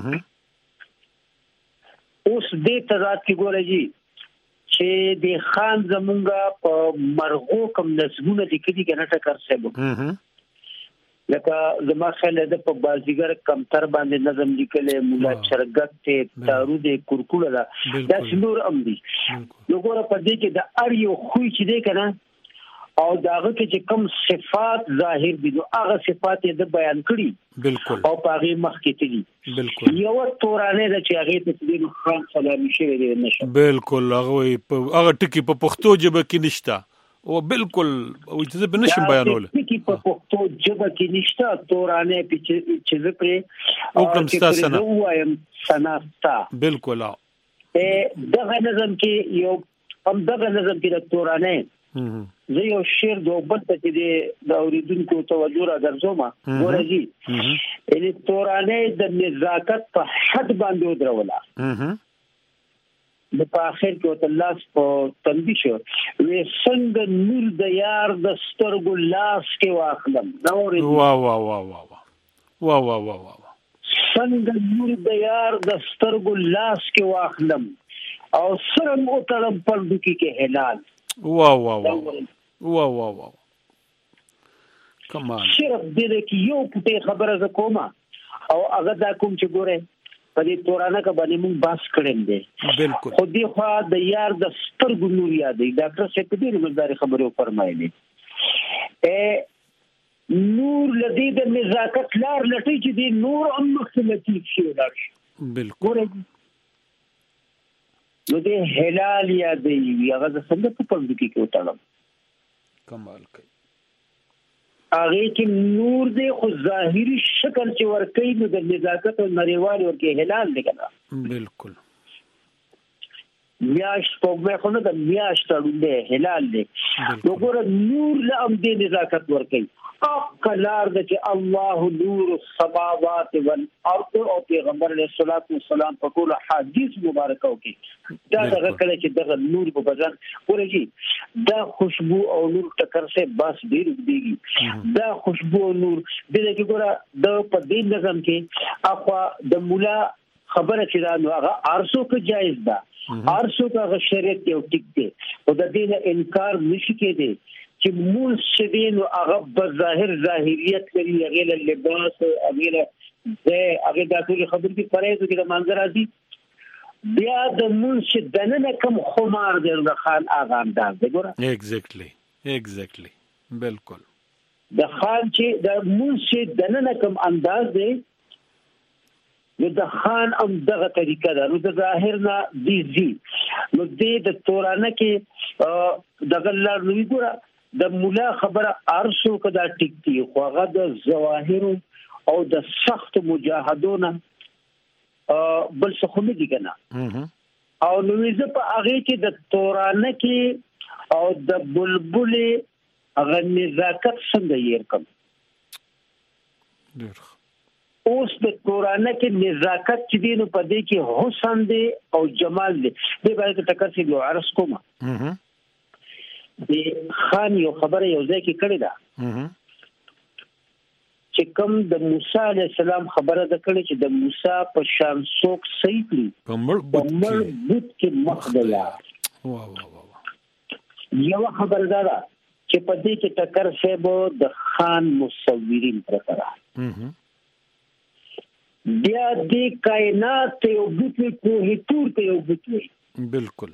اوس دې تضاد کې ګوره جی چې د خان زمونږه په مرغو کوم نسبونه لیکلي کنه ټکر سبب لکه زما خیال ده په بازیګر کمتر باندې نظم لیکلې مولا چرګت ته تارو دې کورکوله دا د شنور ام دي نو ګوره په دې کې د اړ یو خو چې دې کنه او داغه کې چې کوم صفات ظاهر دي نو هغه صفات یې د بیان کړي بالکل او پاغي مخ کې دي بالکل یو تورانه د چې هغه ته د خان سلامي شوی دی نشه بالکل هغه هغه ټکی په پښتو ژبه کې نشته او بالکل او چې به نشم بیانول ټکی په پښتو ژبه کې نشته تورانه چې زه پرې او کوم تاسو نه وایم سناستا بالکل ا دغه نظم کې یو هم دغه نظم کې د تورانه زه یو شعر د بل ته د اوریدونکو توجه را ګرځوم ورږي ان تورانه د نزاکت په حد باندې ودروله د په اخر کې الله په تنبیه شو وې څنګه نور د یار د سترګو لاس کې واخلم نور وا وا وا وا وا وا وا وا څنګه نور د یار د سترګو لاس کې واخلم او سره مو تړم په دکی کې هلال وا وا وا وا وا وا کمال صرف دې کې یو پټه خبره ز کومه او هغه دا کوم چې ګوره په دې تورانه کې باندې موږ باس کړم دي بالکل خو دې خو د یار د سترګو نور یادې ډاکټر څخه دې مقدار خبرو فرمایلی ا نور لدی د نزاکت لار لټی چې دې نور هم مختلفي شي ولر بالکل نو دې هلال یادې هغه د څنګه په پوند کې کې وټړم کمال کوي هغه کې نور دې خو ظاهري شکل چې ورکې نو د نزاکت او نریوال ورکې هلال دی کنه بالکل میاش په مې خو نه د میاش تړلې هلال دی نو ګور نور له ام دې نزاکت ورکې اقلار د چې الله نور السماوات والارض او پیغمبر علیه الصلاۃ والسلام په ټول حدیث مبارکه کې دا دغه کله چې دغه نور په بدن ورږي دا خوشبو او نور ټکر سه بس ډیر دیږي دا خوشبو او نور د دې ګوره د په دې نظم کې اخوا د مولا خبره چې دا نو هغه ارسو کې جایز ده ارسو کا شریعت یو ټیک دی او د دې انکار نشي کېدی چې مول شدین او هغه بظاهر ظاهریت لري هغه له لباس هغه له هغه د ټول خبرې په پرېزو کې د منظر راځي بیا د مول شدنه کوم خمار دی د خان اغا انداز دی ګوره ایگزیکټلی ایگزیکټلی بالکل د خان چې د مول شدنه کوم انداز دی نو د خان هم دغه طریقه ده نو د ظاهر نه دی زی نو د تورانه کې دغه لار نو ګوره د مولا خبره ارشو کدا ټیک دی خو هغه د ظواهر او د سخت مجاهدونه بل څه خو نه دي کنه. او نو زه په هغه کې د تورانه کې او د بلبل هغه نزاکت څنګه یې کوم. اوس د تورانه کې نزاکت چې دی نو په دې کې حسن دی او جمال دی. دې باندې ټکر شي یو عرض کوم. د خان یو خبره یو ځای کې کړې ده چې کوم د موسی علی السلام خبره ده کړې چې د موسی په شان څوک صحیح کړي په مړ بوت کې مخ دلا. واه واه واه. یو خبره ده چې په دې کې ټکر شی به د خان مصورین پرته ده. بیا دې کائنات یو بوت کوه تور ته یو بوت وي. بالکل.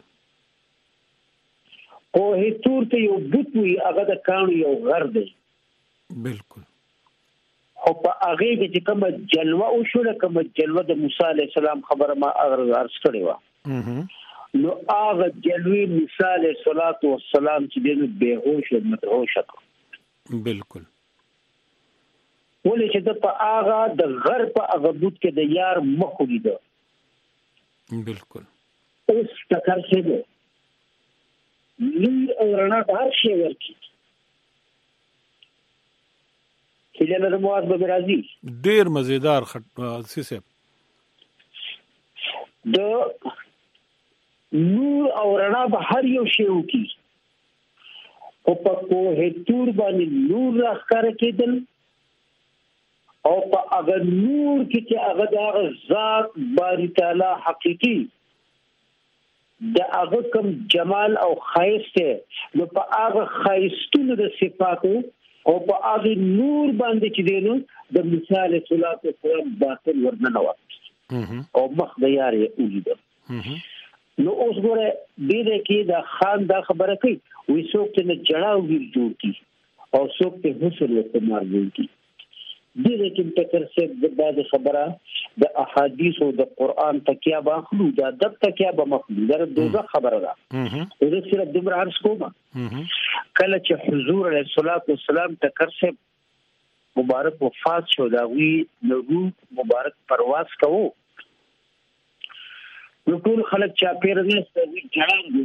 کوه تور ته یو بوت وي هغه د کانو یو غر دی. بالکل. خو په هغه کې چې کومه جلوه او شو کومه جلوه د موسی علی السلام خبره ما عرض کړې و. نو هغه جلوه موسی علیه السلام چې دنه بهوش او مدهوش کړ. بالکل. ولې چې د په هغه د غر په هغه بوت کې د یار مخ ولیدو. بالکل. اوس ټکر شه دی نور او رڼا هر شی ورکی. کله له مواد به راځي ډیر مزیدار خط سیسه د نور او رڼا به هر یو شی وکي. او په کوه تور باندې نور راخکار کېدل او په هغه نور کې چې هغه د ذات باری تعالی حقيقي د هغه کوم جمال او خایسته نو په هغه خایستونو د صفاتو او په هغه نور باندې چې دینو د موسی علیه السلام باطن ورننوت او مخ د یاري ولیدو. نو اوس ګوره دې کې دا خان دا خبره کوي وې څوک ته جړاو ویل جوړ کی او څوک ته حسن استعمال ویل کی. دې کې ټکر څه د بعد خبره د احادیث او د قران تکیه باخلو دا د تکیه به مخلو دا دوزه خبره ده. دې سره د عمر عرض کومه کله چې حضور علیه الصلاۃ والسلام ټکر څه مبارک وفات شو دا وی نو مبارک پرواز کوو نو ټول خلک چا پیرنه ستوي جړان دی.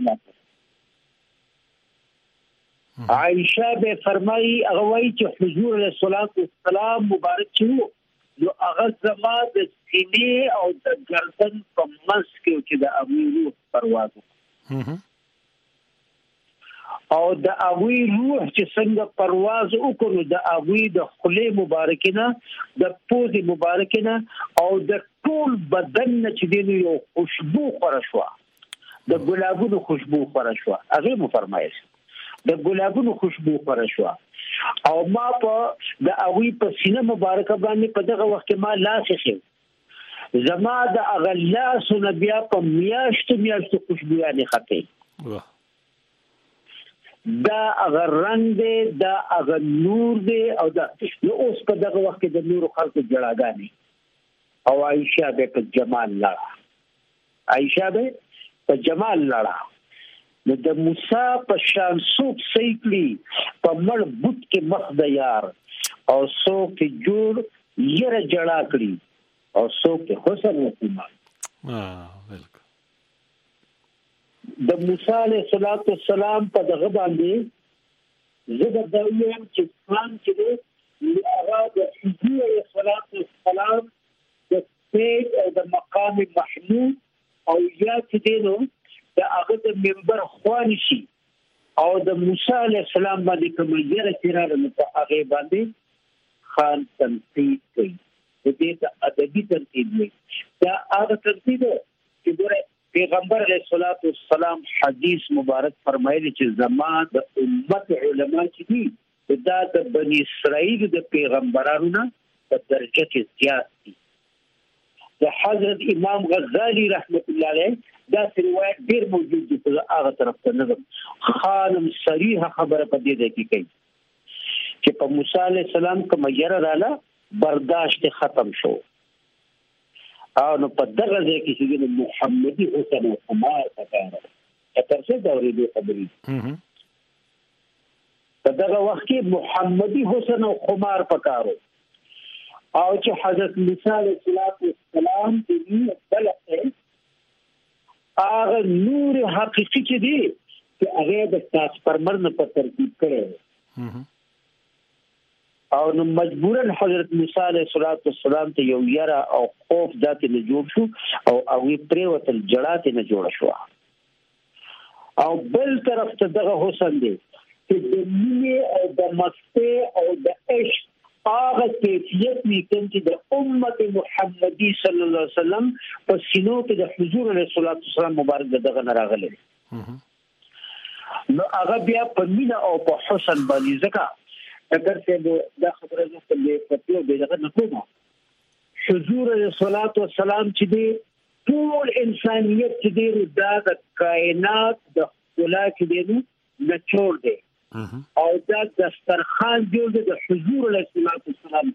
عائشہ به فرمایي هغه وایي چې حضور علیه الصلاۃ والسلام مبارک شو نو هغه زما د سینې او د گردن په منځ کې چې د ابوی روح پرواز او د ابوی روح چې څنګه پرواز وکړو د ابوی د خله مبارکینه د پوزي مبارکینه او د ټول بدن چې دی یو خوشبو خور شو د ګلابونو خوشبو خور شو. هغه مو فرمایي د ګلابونو خوشبو خور شو او ما په د ابوی په سینه مبارکه باندې په دغه وخت کې ما لاس شي زما د اغلاس نبیا په میاشت میاشت خوشبويانه خطي دا اگر رنگ دی دا اگر نور دی او دا نو اوس په دغه وخت کې د نور خلق جړاګانی او عائشہ به په جمال لړا عائشہ به په جمال لړا نو د موسی په شان څوک سېکلی په مړ بوت کې مخ د یار او څوک جوړ یره جړا کړی او څوک حسن وکړي. اه بالکل. د موسی علیه السلام په دغه باندې زګ د ویم چې ځان چې هغه د حضور علیه السلام د سید او د مقام محمود او یا چې دینو د هغه د منبر خوان شي او د موسی علیه السلام باندې کوم یره چیرې په هغه باندې خان تنقید کوي. د دې د ادبي ترتیب دی دا هغه ترتیب چې ګوره پیغمبر علیه السلام حدیث مبارک فرمایلی چې زما د امت علما چې دي دا د بنی اسرائیل د پیغمبرانو نه په درجه کې زیات دي. د حضرت امام غزالی رحمت الله علیه دا روایت ډیر موجود دي په هغه طرف ته نظر خانم صریح خبره په دې ده کې کوي چې په موسی علیه السلام کوم یره رااله برداشت ختم شو او نو په دغه ځای کې چې محمدي حسن او قمار پکاره تر څه دورې دی خبرې په دغه وخت کې محمدي حسن او قمار پکارو او چې حضرت موسی علیه السلام دې بلته هغه نور حقیقي چې دی چې هغه د ترانسفارمر نه په ترتیب کړي او نو مجبورن حضرت موسی علیه السلام ته یو یاره او خوف ذاتي نه جوړ شو او هغه پریوتل جړات نه جوړ شو او بل طرف ته دغه حسن دی چې د مینې او د مسته او د عشق هغه کیفیت میکن چې د امت محمدي صلی الله علیه وسلم په سینو کې د حضور علیه السلام مبارک دغه راغلی نو هغه بیا په مینا او په حسن باندې ځکه اگر څه دا خبره زه په پټو به دغه نه کوم حضور علیه السلام چې دی ټول انسانيت چې دی دا د کائنات د خلا کې دی نه چور دی او دا دسترخوان جوړ دی د حضور علیه السلام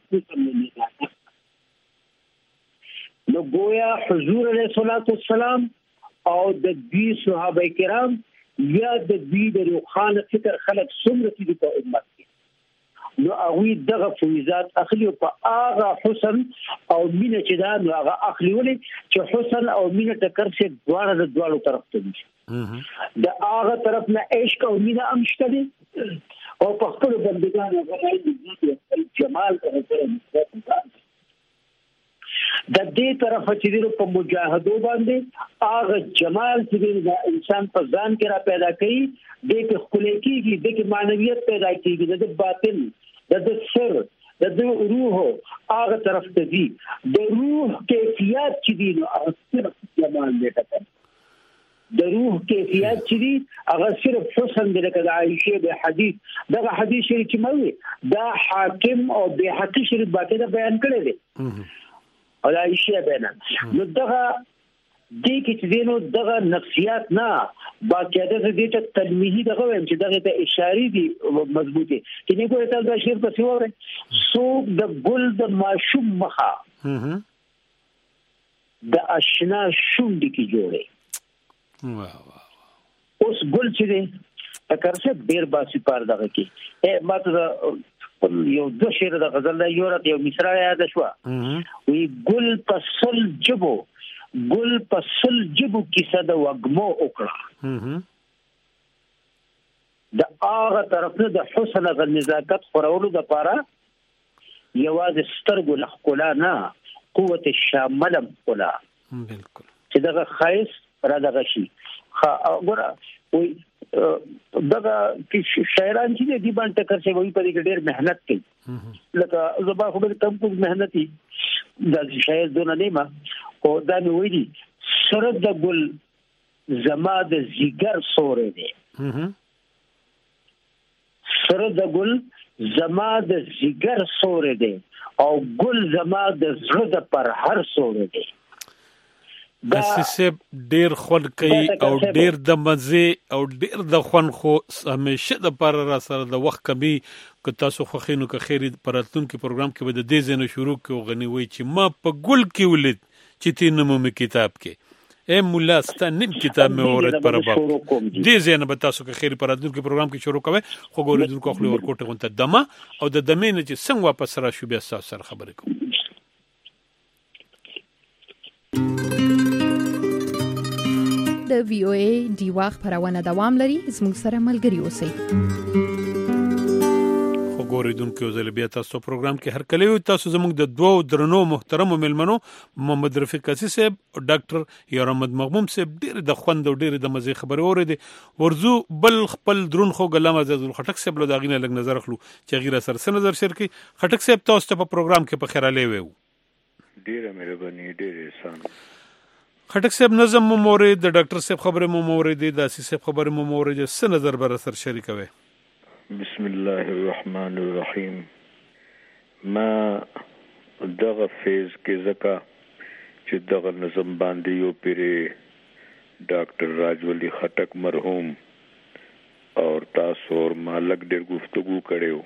نو گویا حضور علیه السلام او د دې صحابه کرام یا د دې د روحانه فکر خلق څومره دي په امت کې نو هغه دغه فویزات اخلي په هغه حسن او مینه چې دا نو هغه اخلي ولې چې حسن او مینه ټکر شي دواړه د دواړو طرف ته دي د هغه طرف نه عشق او مینه هم شته دي او په خپل بندګانو غوړای دي جمال او د دې طرف چې دیرو په مجاهدو باندې هغه جمال چې د انسان په ځان کې را پیدا کوي د خپل کېږي د معنویت پیدا کېږي د باطن د سر د روح هغه طرف ته دي د روح کیفیت چې دی هغه صرف جمال دی د روح کیفیت چې دی هغه صرف حسن دی لکه د عائشه د حدیث دغه حدیث شریف چې موي دا حاکم او به حقیقت شریف باقاعده بیان کړی دی او دا عائشه بیان نو دغه دې کې چې دینو دغه نفسیات نه باقاعده دې ته تلمیحي دغه ویم چې دغه ته اشاری دي مضبوطه چې نه کوی تل دا شعر په سیوره سو د ګل د ماشوم مخه د آشنا شونډې کې جوړه واه واه اوس ګل چې دې تکر څه ډیر باسي پار دغه کې اے ماته یو د شعر د غزل د یو رات یو مصرا یاد شو وی ګل پسل جبو ګل پسل جبو کیسه د وګمو وکړه د هغه طرف نه د حسن غ نزاکت خورولو د پاره یوازې سترګو لخلا نه قوت شامل خلا بالکل چې دغه خایس را دغه شي وګوره وي دغه شاعران چې دي باندې ټکر شي وي په دې ډېر مهنت کوي لکه زبا خو به کم کوم مهنتي د شاعر دونه نیمه او دا نو وی سره د ګل زما د زیګر سورې دي سره د ګل زما د زیګر سورې دي او ګل زما د زړه د پر هر سورې دي اساسه ډیر خون کوي او ډیر د مزه او ډیر د خون خو همیشه د پر را سره د وخت کمی که تاسو خو خینو که خیری پراتون کې پروګرام کې به د دې زنه شروع کې غنی وای چې ما په ګل کې ولید چې تینمو می کتاب کې اے مولا ست نیم کتاب مې اورید پر باب دې زنه به تاسو کې خیری پراتون کې پروګرام کې شروع کوي خو ګورې خو خپل ورکوټه غونته دمه او د دمې نه چې څنګه واپس را شو بیا سره خبرې کوم د وی او ای دی واخ پرونه دوام لري زموږ سره ملګری اوسئ خو ګوریدونکو زل بیا تاسو پروګرام کې هر کله یو تاسو زموږ د دوو درنو محترم ملمنو محمد رفیق قاسی صاحب او ډاکټر یار احمد مغموم صاحب ډیر د خوند او ډیر د مزه خبرې اورېدي ورزو بل خپل درون خو ګلم عزیز الخټک صاحب له داغینه لګ نظر خلو چې غیر سره نظر شر کی خټک صاحب تاسو ته په پروګرام کې په خیراله ویو ډیره مهرباني ډیر احسان خټک صاحب نظم مو مورید د ډاکټر صاحب خبره مو مورید د اسی صاحب خبره مو مورید څه نظر بر سر شریکوي بسم الله الرحمن الرحیم ما دغه فیز کې زکا چې دغه نظم باندې یو پیری ډاکټر راجولی خټک مرحوم اور تاسو اور مالک ډېر گفتگو کړو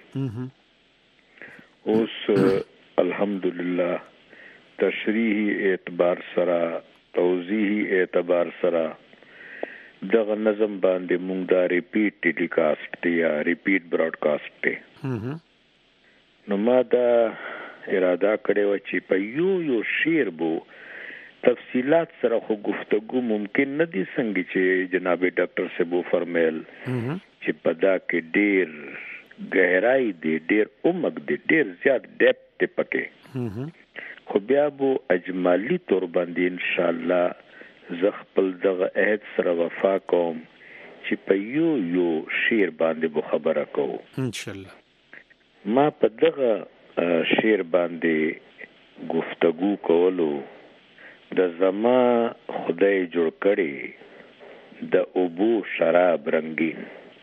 اوس الحمدلله تشریحی اعتبار سره توضیحی اعتبار سره دغه نظم باندې مونږ دا ریپیټ ټیلیکاسټ دی یا ریپیټ براډکاسټ دی نو ما دا اراده کړې و چې په یو یو شعر بو تفصیلات سره خو گفتگو ممکن نه دي، څنګه چې جناب ډاکټر سبو فرمایل چې په دا کې ډېر گہرائی دی، ډېر عمق دی، ډېر زیات ډیپت دی پکې. خو بیا بو اجمالی طور باندې ان شاء الله زه خپل دغه عهد سره وفا کوم چې په یو یو شعر باندې بو خبره کوم ان شاء الله. ما په دغه شعر باندې گفتگو کولو د زما خدای جوړ کړي د اوبو شراب رنگین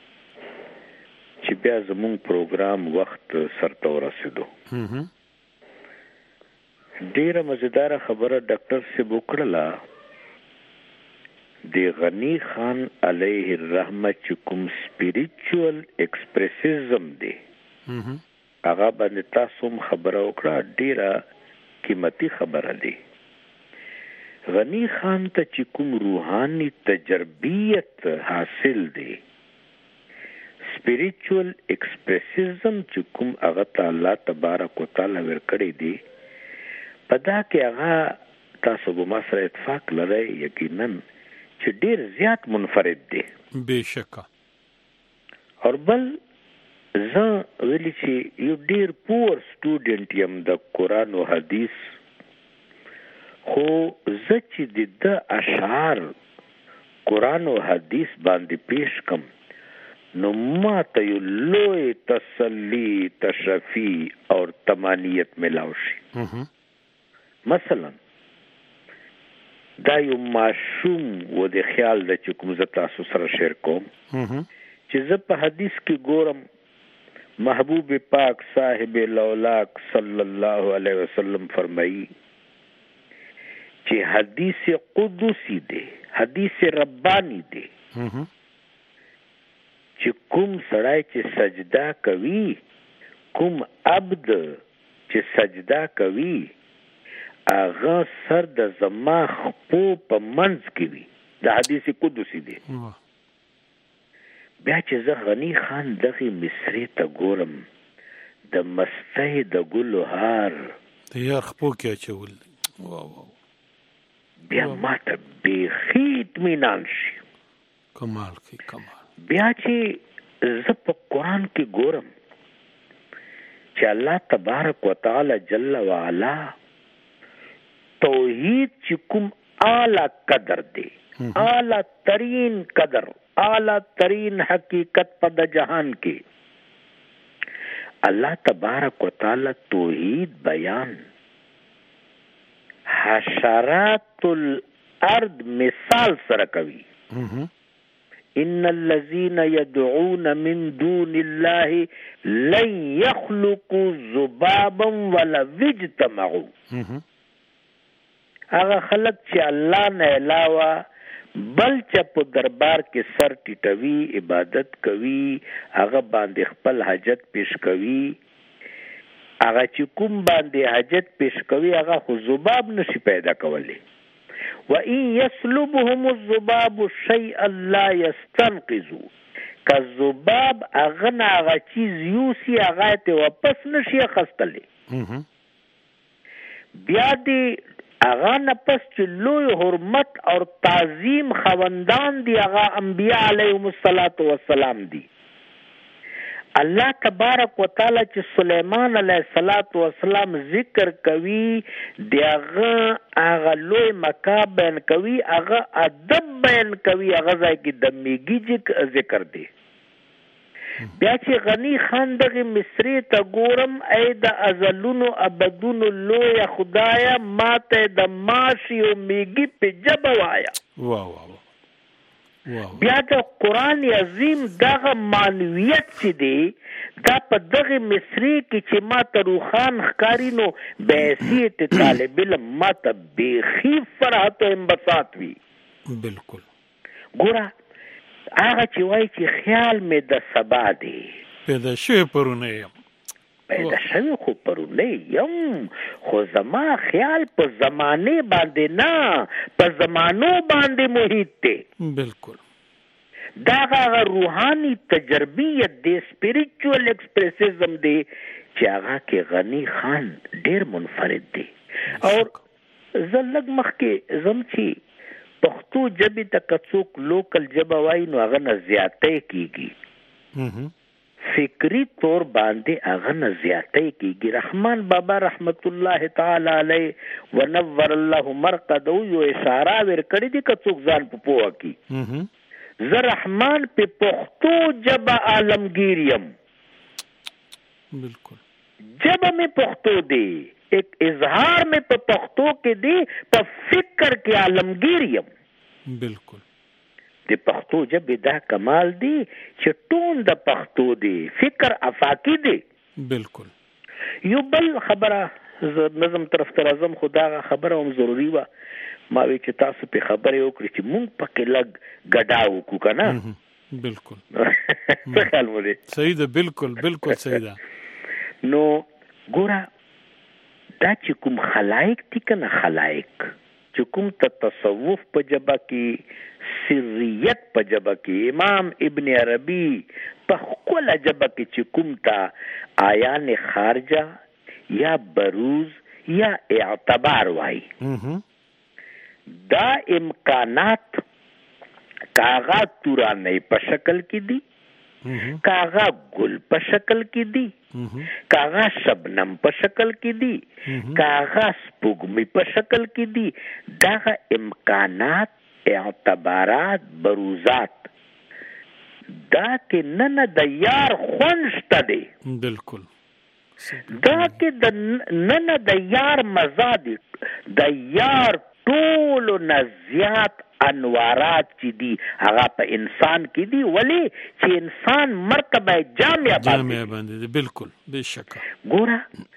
چې بیا زمون پروګرام وخت سرته ورسېدو. ډیره مزیدار خبره ډاکټر صاحب وکړله د غنی خان علیه الرحمه چې کوم سپیریچوال ایکسپریسیزم دی هغه باندې تاسو هم خبره وکړه، ډیره قیمتي خبره دی. غنی خان ته چې کوم روحاني تجربیت حاصل دی، سپیریچوال ایکسپریسیزم چې کوم هغه ته الله تبارک وتعالى ورکړی دی، په دا کې هغه تاسو به ما سره اتفاق لرئ یقینا چې ډیر زیات منفرد دی. بېشکه. اور بل زه ویلي چې یو ډیر پور سټوډنټ یم د قرآن او حدیث، خو زه چې د ده اشعار قرآن او حدیث باندې پیش کم نو ما ته یو لوی تسلی، تشفی اور تمانیت ملاو شي. مثلا دا یو معشوم و د خیال د چې کوم زه تاسو سره شیر کوم چې زه په حدیث کې ګورم محبوب پاک صاحب لولاک صلی الله علیه وسلم فرمایي چې حدیث قدسی دی، حدیث ربانی دی، چې کوم سړی چې سجده کوي، کوم عبد چې سجده کوي، اغا سر د زما خپو په منځ کې وي. د حدیث قدسی دی. بیا چې زه غنی خان دغه مصری ته ګورم د مستی د ګلو هار د یار خپو کې اچول، بیا ما ته بیخي اطمینان شي. کمال کی کمال. بیا چې زه په قرآن کې ګورم چې الله تبارک وتعالی جل وعلا توحید چې کوم اعلی قدر دی، اعلی ترین قدر، اعلی ترین حقیقت په د جهان کې، الله تبارک وتعالی توحید بیان حشرات الارض مثال سره کوي. ان الذين يدعون من دون الله لن يخلقوا ذبابا ولا اجتمعوا. هغه خلق چې الله نه علاوه بل چا په دربار کې سر ټیټوي، عبادت کوي، هغه باندې خپل حاجت پیش کوي، هغه چې کوم باندې حاجت پیش کوي هغه خو ذباب نشي پیدا کولی. وَإِن يَسْلُبْهُمُ الذُّبَابُ شَيْئًا لَا يَسْتَنْقِذُوا. که ذباب هغه نه هغه چیز یوسي هغه ته واپس نشي اخیستلی. بیا دې هغه نه پس چې لوی حرمت اور تعظیم خوندان دی هغه انبیاء علیهم الصلاة والسلام دی. الله تبارک وتعالی چې سلیمان علیه الصلاة والسلام ذکر کوي دی هغه هغه لوی مقام بیان کوي، هغه ادب بیان کوي، هغه ځای کې د میږي ذکر دی. بیا چې غنی خان دغه مصری ته ګورم، ای د ازلونو ابدونو لوی خدایا ماته د ماشي او میږي په جبه وایا. واه واه. بیا د قرآن عظیم دغه معنویت چې دی دا په دغه مصری کې چې ما ته روخان ښکاري نو بحیثیت طالب علم ما ته بیخي فرحت و انبساط وي. بالکل. ګوره هغه چې وایي چې خیال مې د سبا دی، پیدا شوی پرونه یم، پیدا شوی خو پرونه یم، خو زما خیال په زمانه باندې نه په زمانو باندې محیط دی. بالکل. دا هغه روحاني تجربیت دی، سپیریچوال ایکسپریسیزم دی چې هغه کې غنی خان ډیر منفرد دی. او زلګ مخکې زم چې پښتو ژبې ته کڅوک لوکل ژبه وای نو هغه نه زیاتې کیږي، فکری طور باندې هغه نه زیاتې کیږي. رحمان بابا رحمت الله تعالی علیه ونور الله مرقده یو اشاره ورکړې دي کڅوک ځان په پوهه کی زه رحمان په پښتو ژبه عالمگیریم، بالکل ژبه مې پښتو دی، ایک اظهار مې په پښتو کې دی، په فکر کې عالمگیریم. بالکل د پښتو ژبې دا کمال دی چې ټون د پښتو دی، فکر افاقی دی. بالکل. یو بل خبره نظم طرف ته راځم، خو دا خبره هم ضروري وه. ما وی چې تاسو په خبرې وکړي چې مونږ پکې لږ ګډا وکړو که نه. بالکل څه خیال مو دی؟ صحیح ده، بالکل بالکل صحیح ده. نو ګوره دا چې کوم خلایق دي که نه، خلایق چې کوم ته تصوف په ژبه کې، سریت په ژبه کې، امام ابن عربي په خپله ژبه کې چې کوم ته آیان خارجه یا بروز یا اعتبار وایي، دا امکانات کاغا تورانی په شکل کې دي، کاغا گل په شکل کې دي، کاغا شبنم په شکل کې دي، کاغا سپوږمۍ په شکل کې دي. دغه امکانات، اعتبارات، بروزات دا کې نه د یار خوند شته دی. بالکل. دا کې د نه د یار مزه دی، د یار ټولو نه زیات انوارات چې دي هغه په انسان کې دي، ولی چې انسان مرتبه جامع باندې دی. بالکل بشکه. ګوره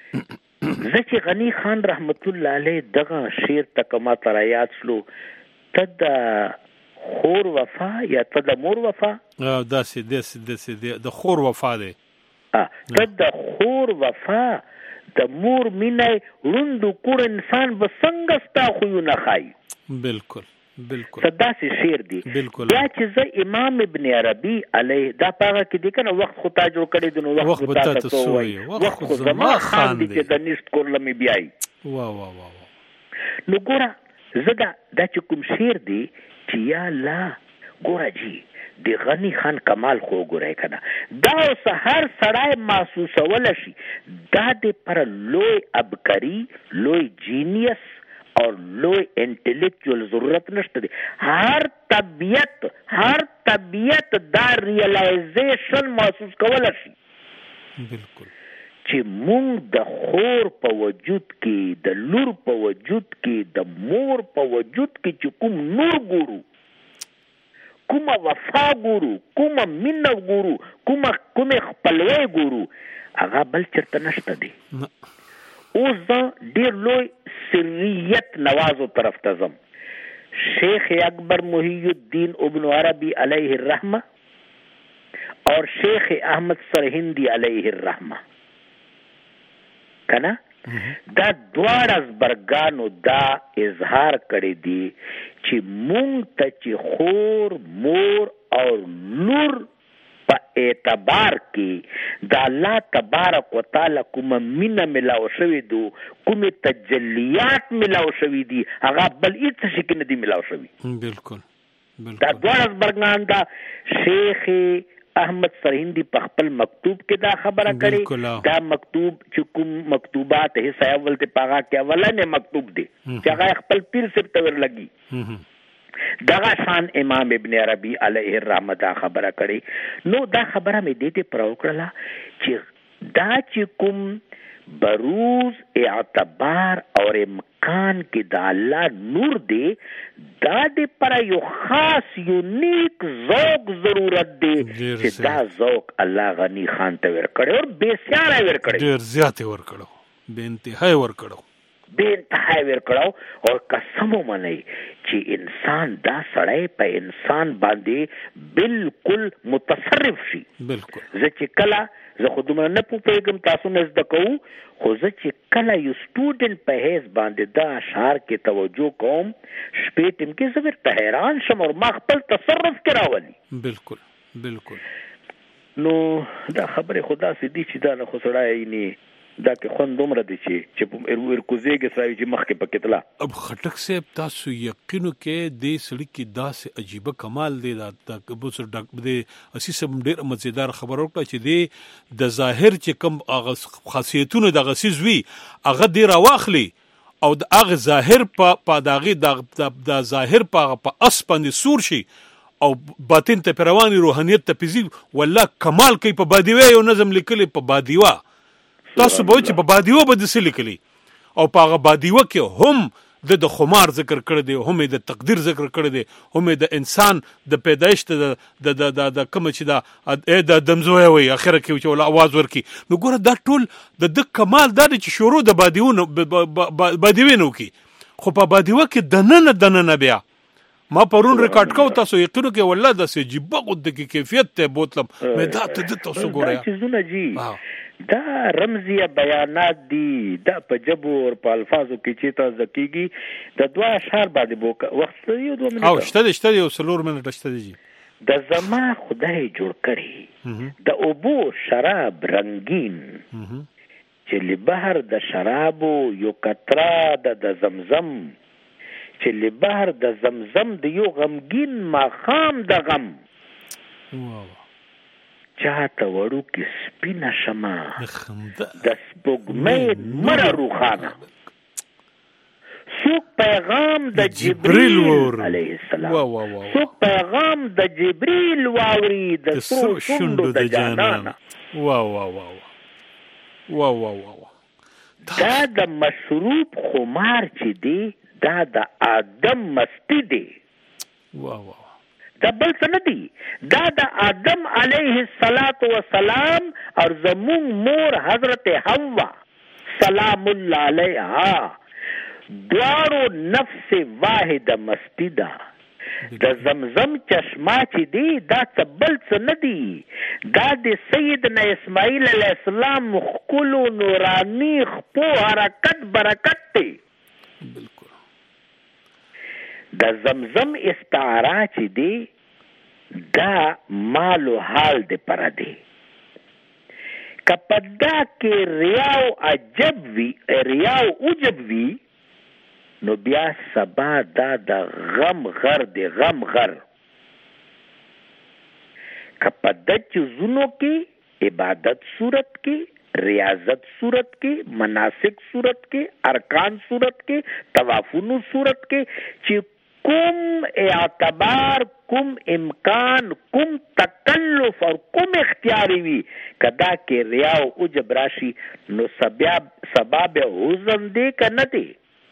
زه چې غنی خان رحمت الله علیه دغه شعر تک ما ته را یاد شلو، ته د خور وفا یا ته د مور وفا؟ داسې داسې داسې د خور وفا دی. ته د خور وفا د مور مینه روندو کور انسان به څنګه ستا خویونه ښایي. بالکل بالکل. ته داسې شعر دی. بالکل. بیا چې زه امام ابن عربي علیه دا په هغه کې دی که نه، وخت خو تا جوړ کړی دی، نو وخت خو تا ته څه وایي، وخت خو زما خان دی چې د نیست کور له مې بیایي. وا وا وا. نو ګوره زه دا دا چې کوم شعر دی چې یا الله ګوره جی د غنی خان کمال خو ګورای کنه، دا اوس هر سړی محسوسول شي، دا د پر لوی ابکری، لوی جینیس او لوی انټلیکچوال ضرورت نشته دی. هر طبیعت هر طبیعت دا ریلایزیشن محسوس کول شي. بالکل. چې مونږ د خور په وجود کې، د لور په وجود کې، د مور په وجود کې چې کوم نور ګورو، کومه وفا ګورو، کومه مینه ګورو، کومه کومه خپلوي ګورو، هغه بل چرته نشته دی. اوس زه ډېر لوی سریت نوازو طرف ته ځم. شیخ اکبر محی الدین ابن عربی علیه الرحمه اور شیخ احمد سرهندی علیه الرحمه کنه، دا دواړه زبرګانو دا اظهار کړی دی چې مونږ ته چې خور، مور او لور په اعتبار کې د الله تبارک وتعالی کومه مینه ملاو شوې دو، کومې تجلیات ملاو شوې دي، هغه بل هېڅ شي کې نه دي ملاو شوي. بالکل. دا دواړه زبرګان دا شیخ احمد سرهندی په خپل مکتوب کې دا خبره کړي. دا مکتوب چې کوم مکتوبات حصہ اول ته پاغا کې اولنې مکتوب دی چې هغه خپل پیر سره تور لګي. دغه شان امام ابن عربي علیه الرحمه دا خبره کړي. نو دا خبره مې دې ته پر وکړه چې دا چې کوم بروز، اعتبار اور امکان کې د الله نور دی، دا د پر یو خاص یونیک ذوق ضرورت دی چې دا ذوق الله غنی خان ته ورکړي او بسیاره ورکړي، ډیر زیات ورکړو، بے انتهای ورکړو، بے انتهای ورکړو. او قسم ومنئ چې انسان دا سړی په انسان باندې بالکل متصرف شي. بالکل. زه چې کله زه خو دومره نه پوهېږم، تاسو نه زده کوو، خو زه چې کله یو سټوډنټ په حیث باندې دا اشعار کې توجه کوم، شپې ټیم کې زه ورته حیران شم او ما خپل تصرف کې راولي. بالکل بالکل. نو دا خبرې خو داسې دي چې دا نه خو سړی یعنې دا کې خوند دومره دی چې چې په ورکوزې کې سړی چې مخکې پکې تله. اب خټک صاحب تاسو یقینو کې دې سړي کې داسې عجیبه کمال دی دا د بوسر ډاکټر دې اسی سم ډېر مزیدار خبر ورکړه چې دې د ظاهر چې کم هغه خاصیتونه د غسیز وي هغه دې راواخلي او د هغه ظاهر په په داغي د ظاهر په په اس باندې سور شي او باطن ته پرواني روحانيت ته پزي والله کمال کوي په بادیوه یو نظم لیکلی په بادیوه تاسو به چې په بادیوه به د لیکلی او په هغه بادیوه کې هم د د خمار ذکر کړی دی هم د تقدیر ذکر کړی دی هم د انسان د پیدایش د د د د کوم چې دا د دمزوی وي اخره کې چې ول आवाज ورکی نو ګوره دا ټول د د کمال د چې شروع د بادیونه بادیوینو کې خو په بادیوه کې دننه دننه بیا ما پرون ریکارډ کو تاسو یقینو کې والله د سې جيبه قد کې کیفیت ته بوتلم مې دا ته تاسو ګورئ چیزونه جی دا رمزیه بیانات دي دا په جبو او په الفاظو کې چې تاسو کېږي د دوا اشعار باندې بو وخت یو دوه منټه او شته شته یو سلور منټه شته جی د زما خدای جوړ کړي د اوبو شراب رنگین چې لبهر د شرابو یو قطره د زمزم چې لبهر د زمزم د یو غمگین ماخام د غم واو چاته وړو کې سپینه شمع د سپوږمۍ مړه روخانه څوک پیغام د جبريل علیه السلام څوک پیغام د جبريل واوري د سرو شونډو د جانان واو واو واو واو واو واو دا د مشروب خمار چې دی دا د آدم مستی دی واو واو دا بل څه نه دی دا د آدم علیه السلام او زمون مور حضرت حوا سلام الله علیها دوارو نفس واحد مستی دا د زمزم چشمه چې دی دا څه بل څه نه دی دا د سیدنا اسماعیل علیه السلام خلو نورانی خپو حرکت برکت دی بالکل د زمزم استعاره چې دی دا مالو حال دی پر دی کپدا کې ریاو عجب وی ریاو عجب وی نو بیا سبا دا د غم غر دی غم غر کپدا چې زونو کې عبادت صورت کې ریاضت صورت کې مناسک صورت کې ارکان صورت کې طوافونو صورت کې چې کوم اعتبار کوم امکان کوم تکلف اور کوم اختیاری وی کدا کې ریا او عجب راشي نو سبب سبب حزن دی کنه دی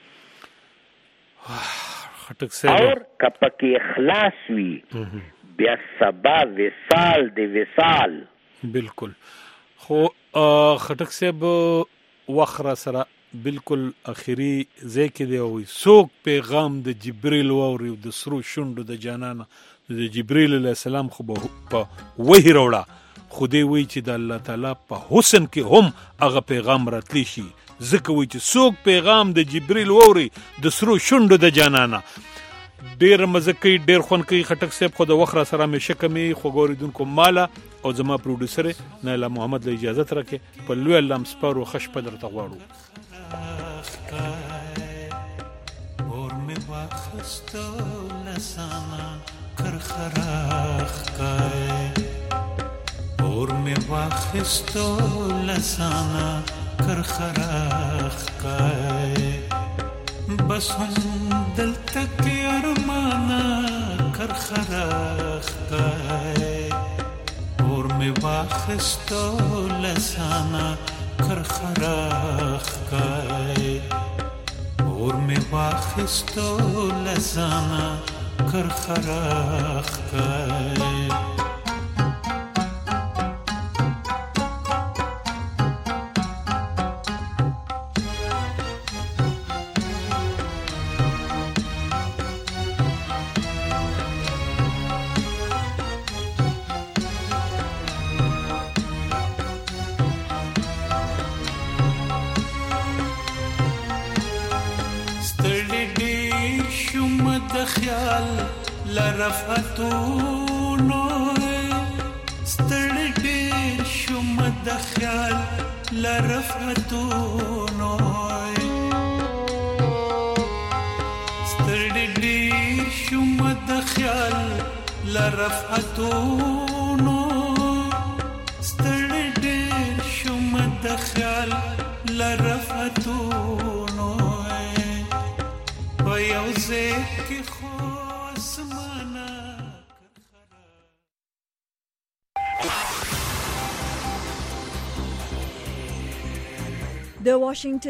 خټک سره اور کپکه اخلاص وی بیا سبا وصال دی وصال بالکل خو خټک صاحب وخره سره بالکل اخیری ځکه دی او څوک پیغام د جبريل ووري د سرو شوندو د جانانه د جبريل علیه السلام خو په وحی راوړه خدای وی چې د الله تعالی په حسن کې هم هغه پیغام راتلی شي ځکه وی چې څوک پیغام د جبريل ووري د سرو شوندو د جانانه ډیر مزکی ډیر خون کوي خټک صاحب خو د وخره سره مې شکمې خو ګوریدونکو مالا او زما پروډوسر نایلا محمد له اجازه ترکه په لوی لام سپارو خش په درته غواړو اور می واخستو لسانا کرخراخ کای اور می واخستو لسانا کرخراخ کای بس هم دل تک ارمانا کرخراخ کای اور می واخستو لسانا کرخراخ کای اور می واخستو لسانا کرخراخ کای خیال لرفتونو ستړي ډېر شوم د خیال لرفتونو ستړي ډېر شوم د خیال لرفتونو ستړي ډېر شوم د خیال لرفتونو په یو ځای کې خو اسمانه د واشنگټن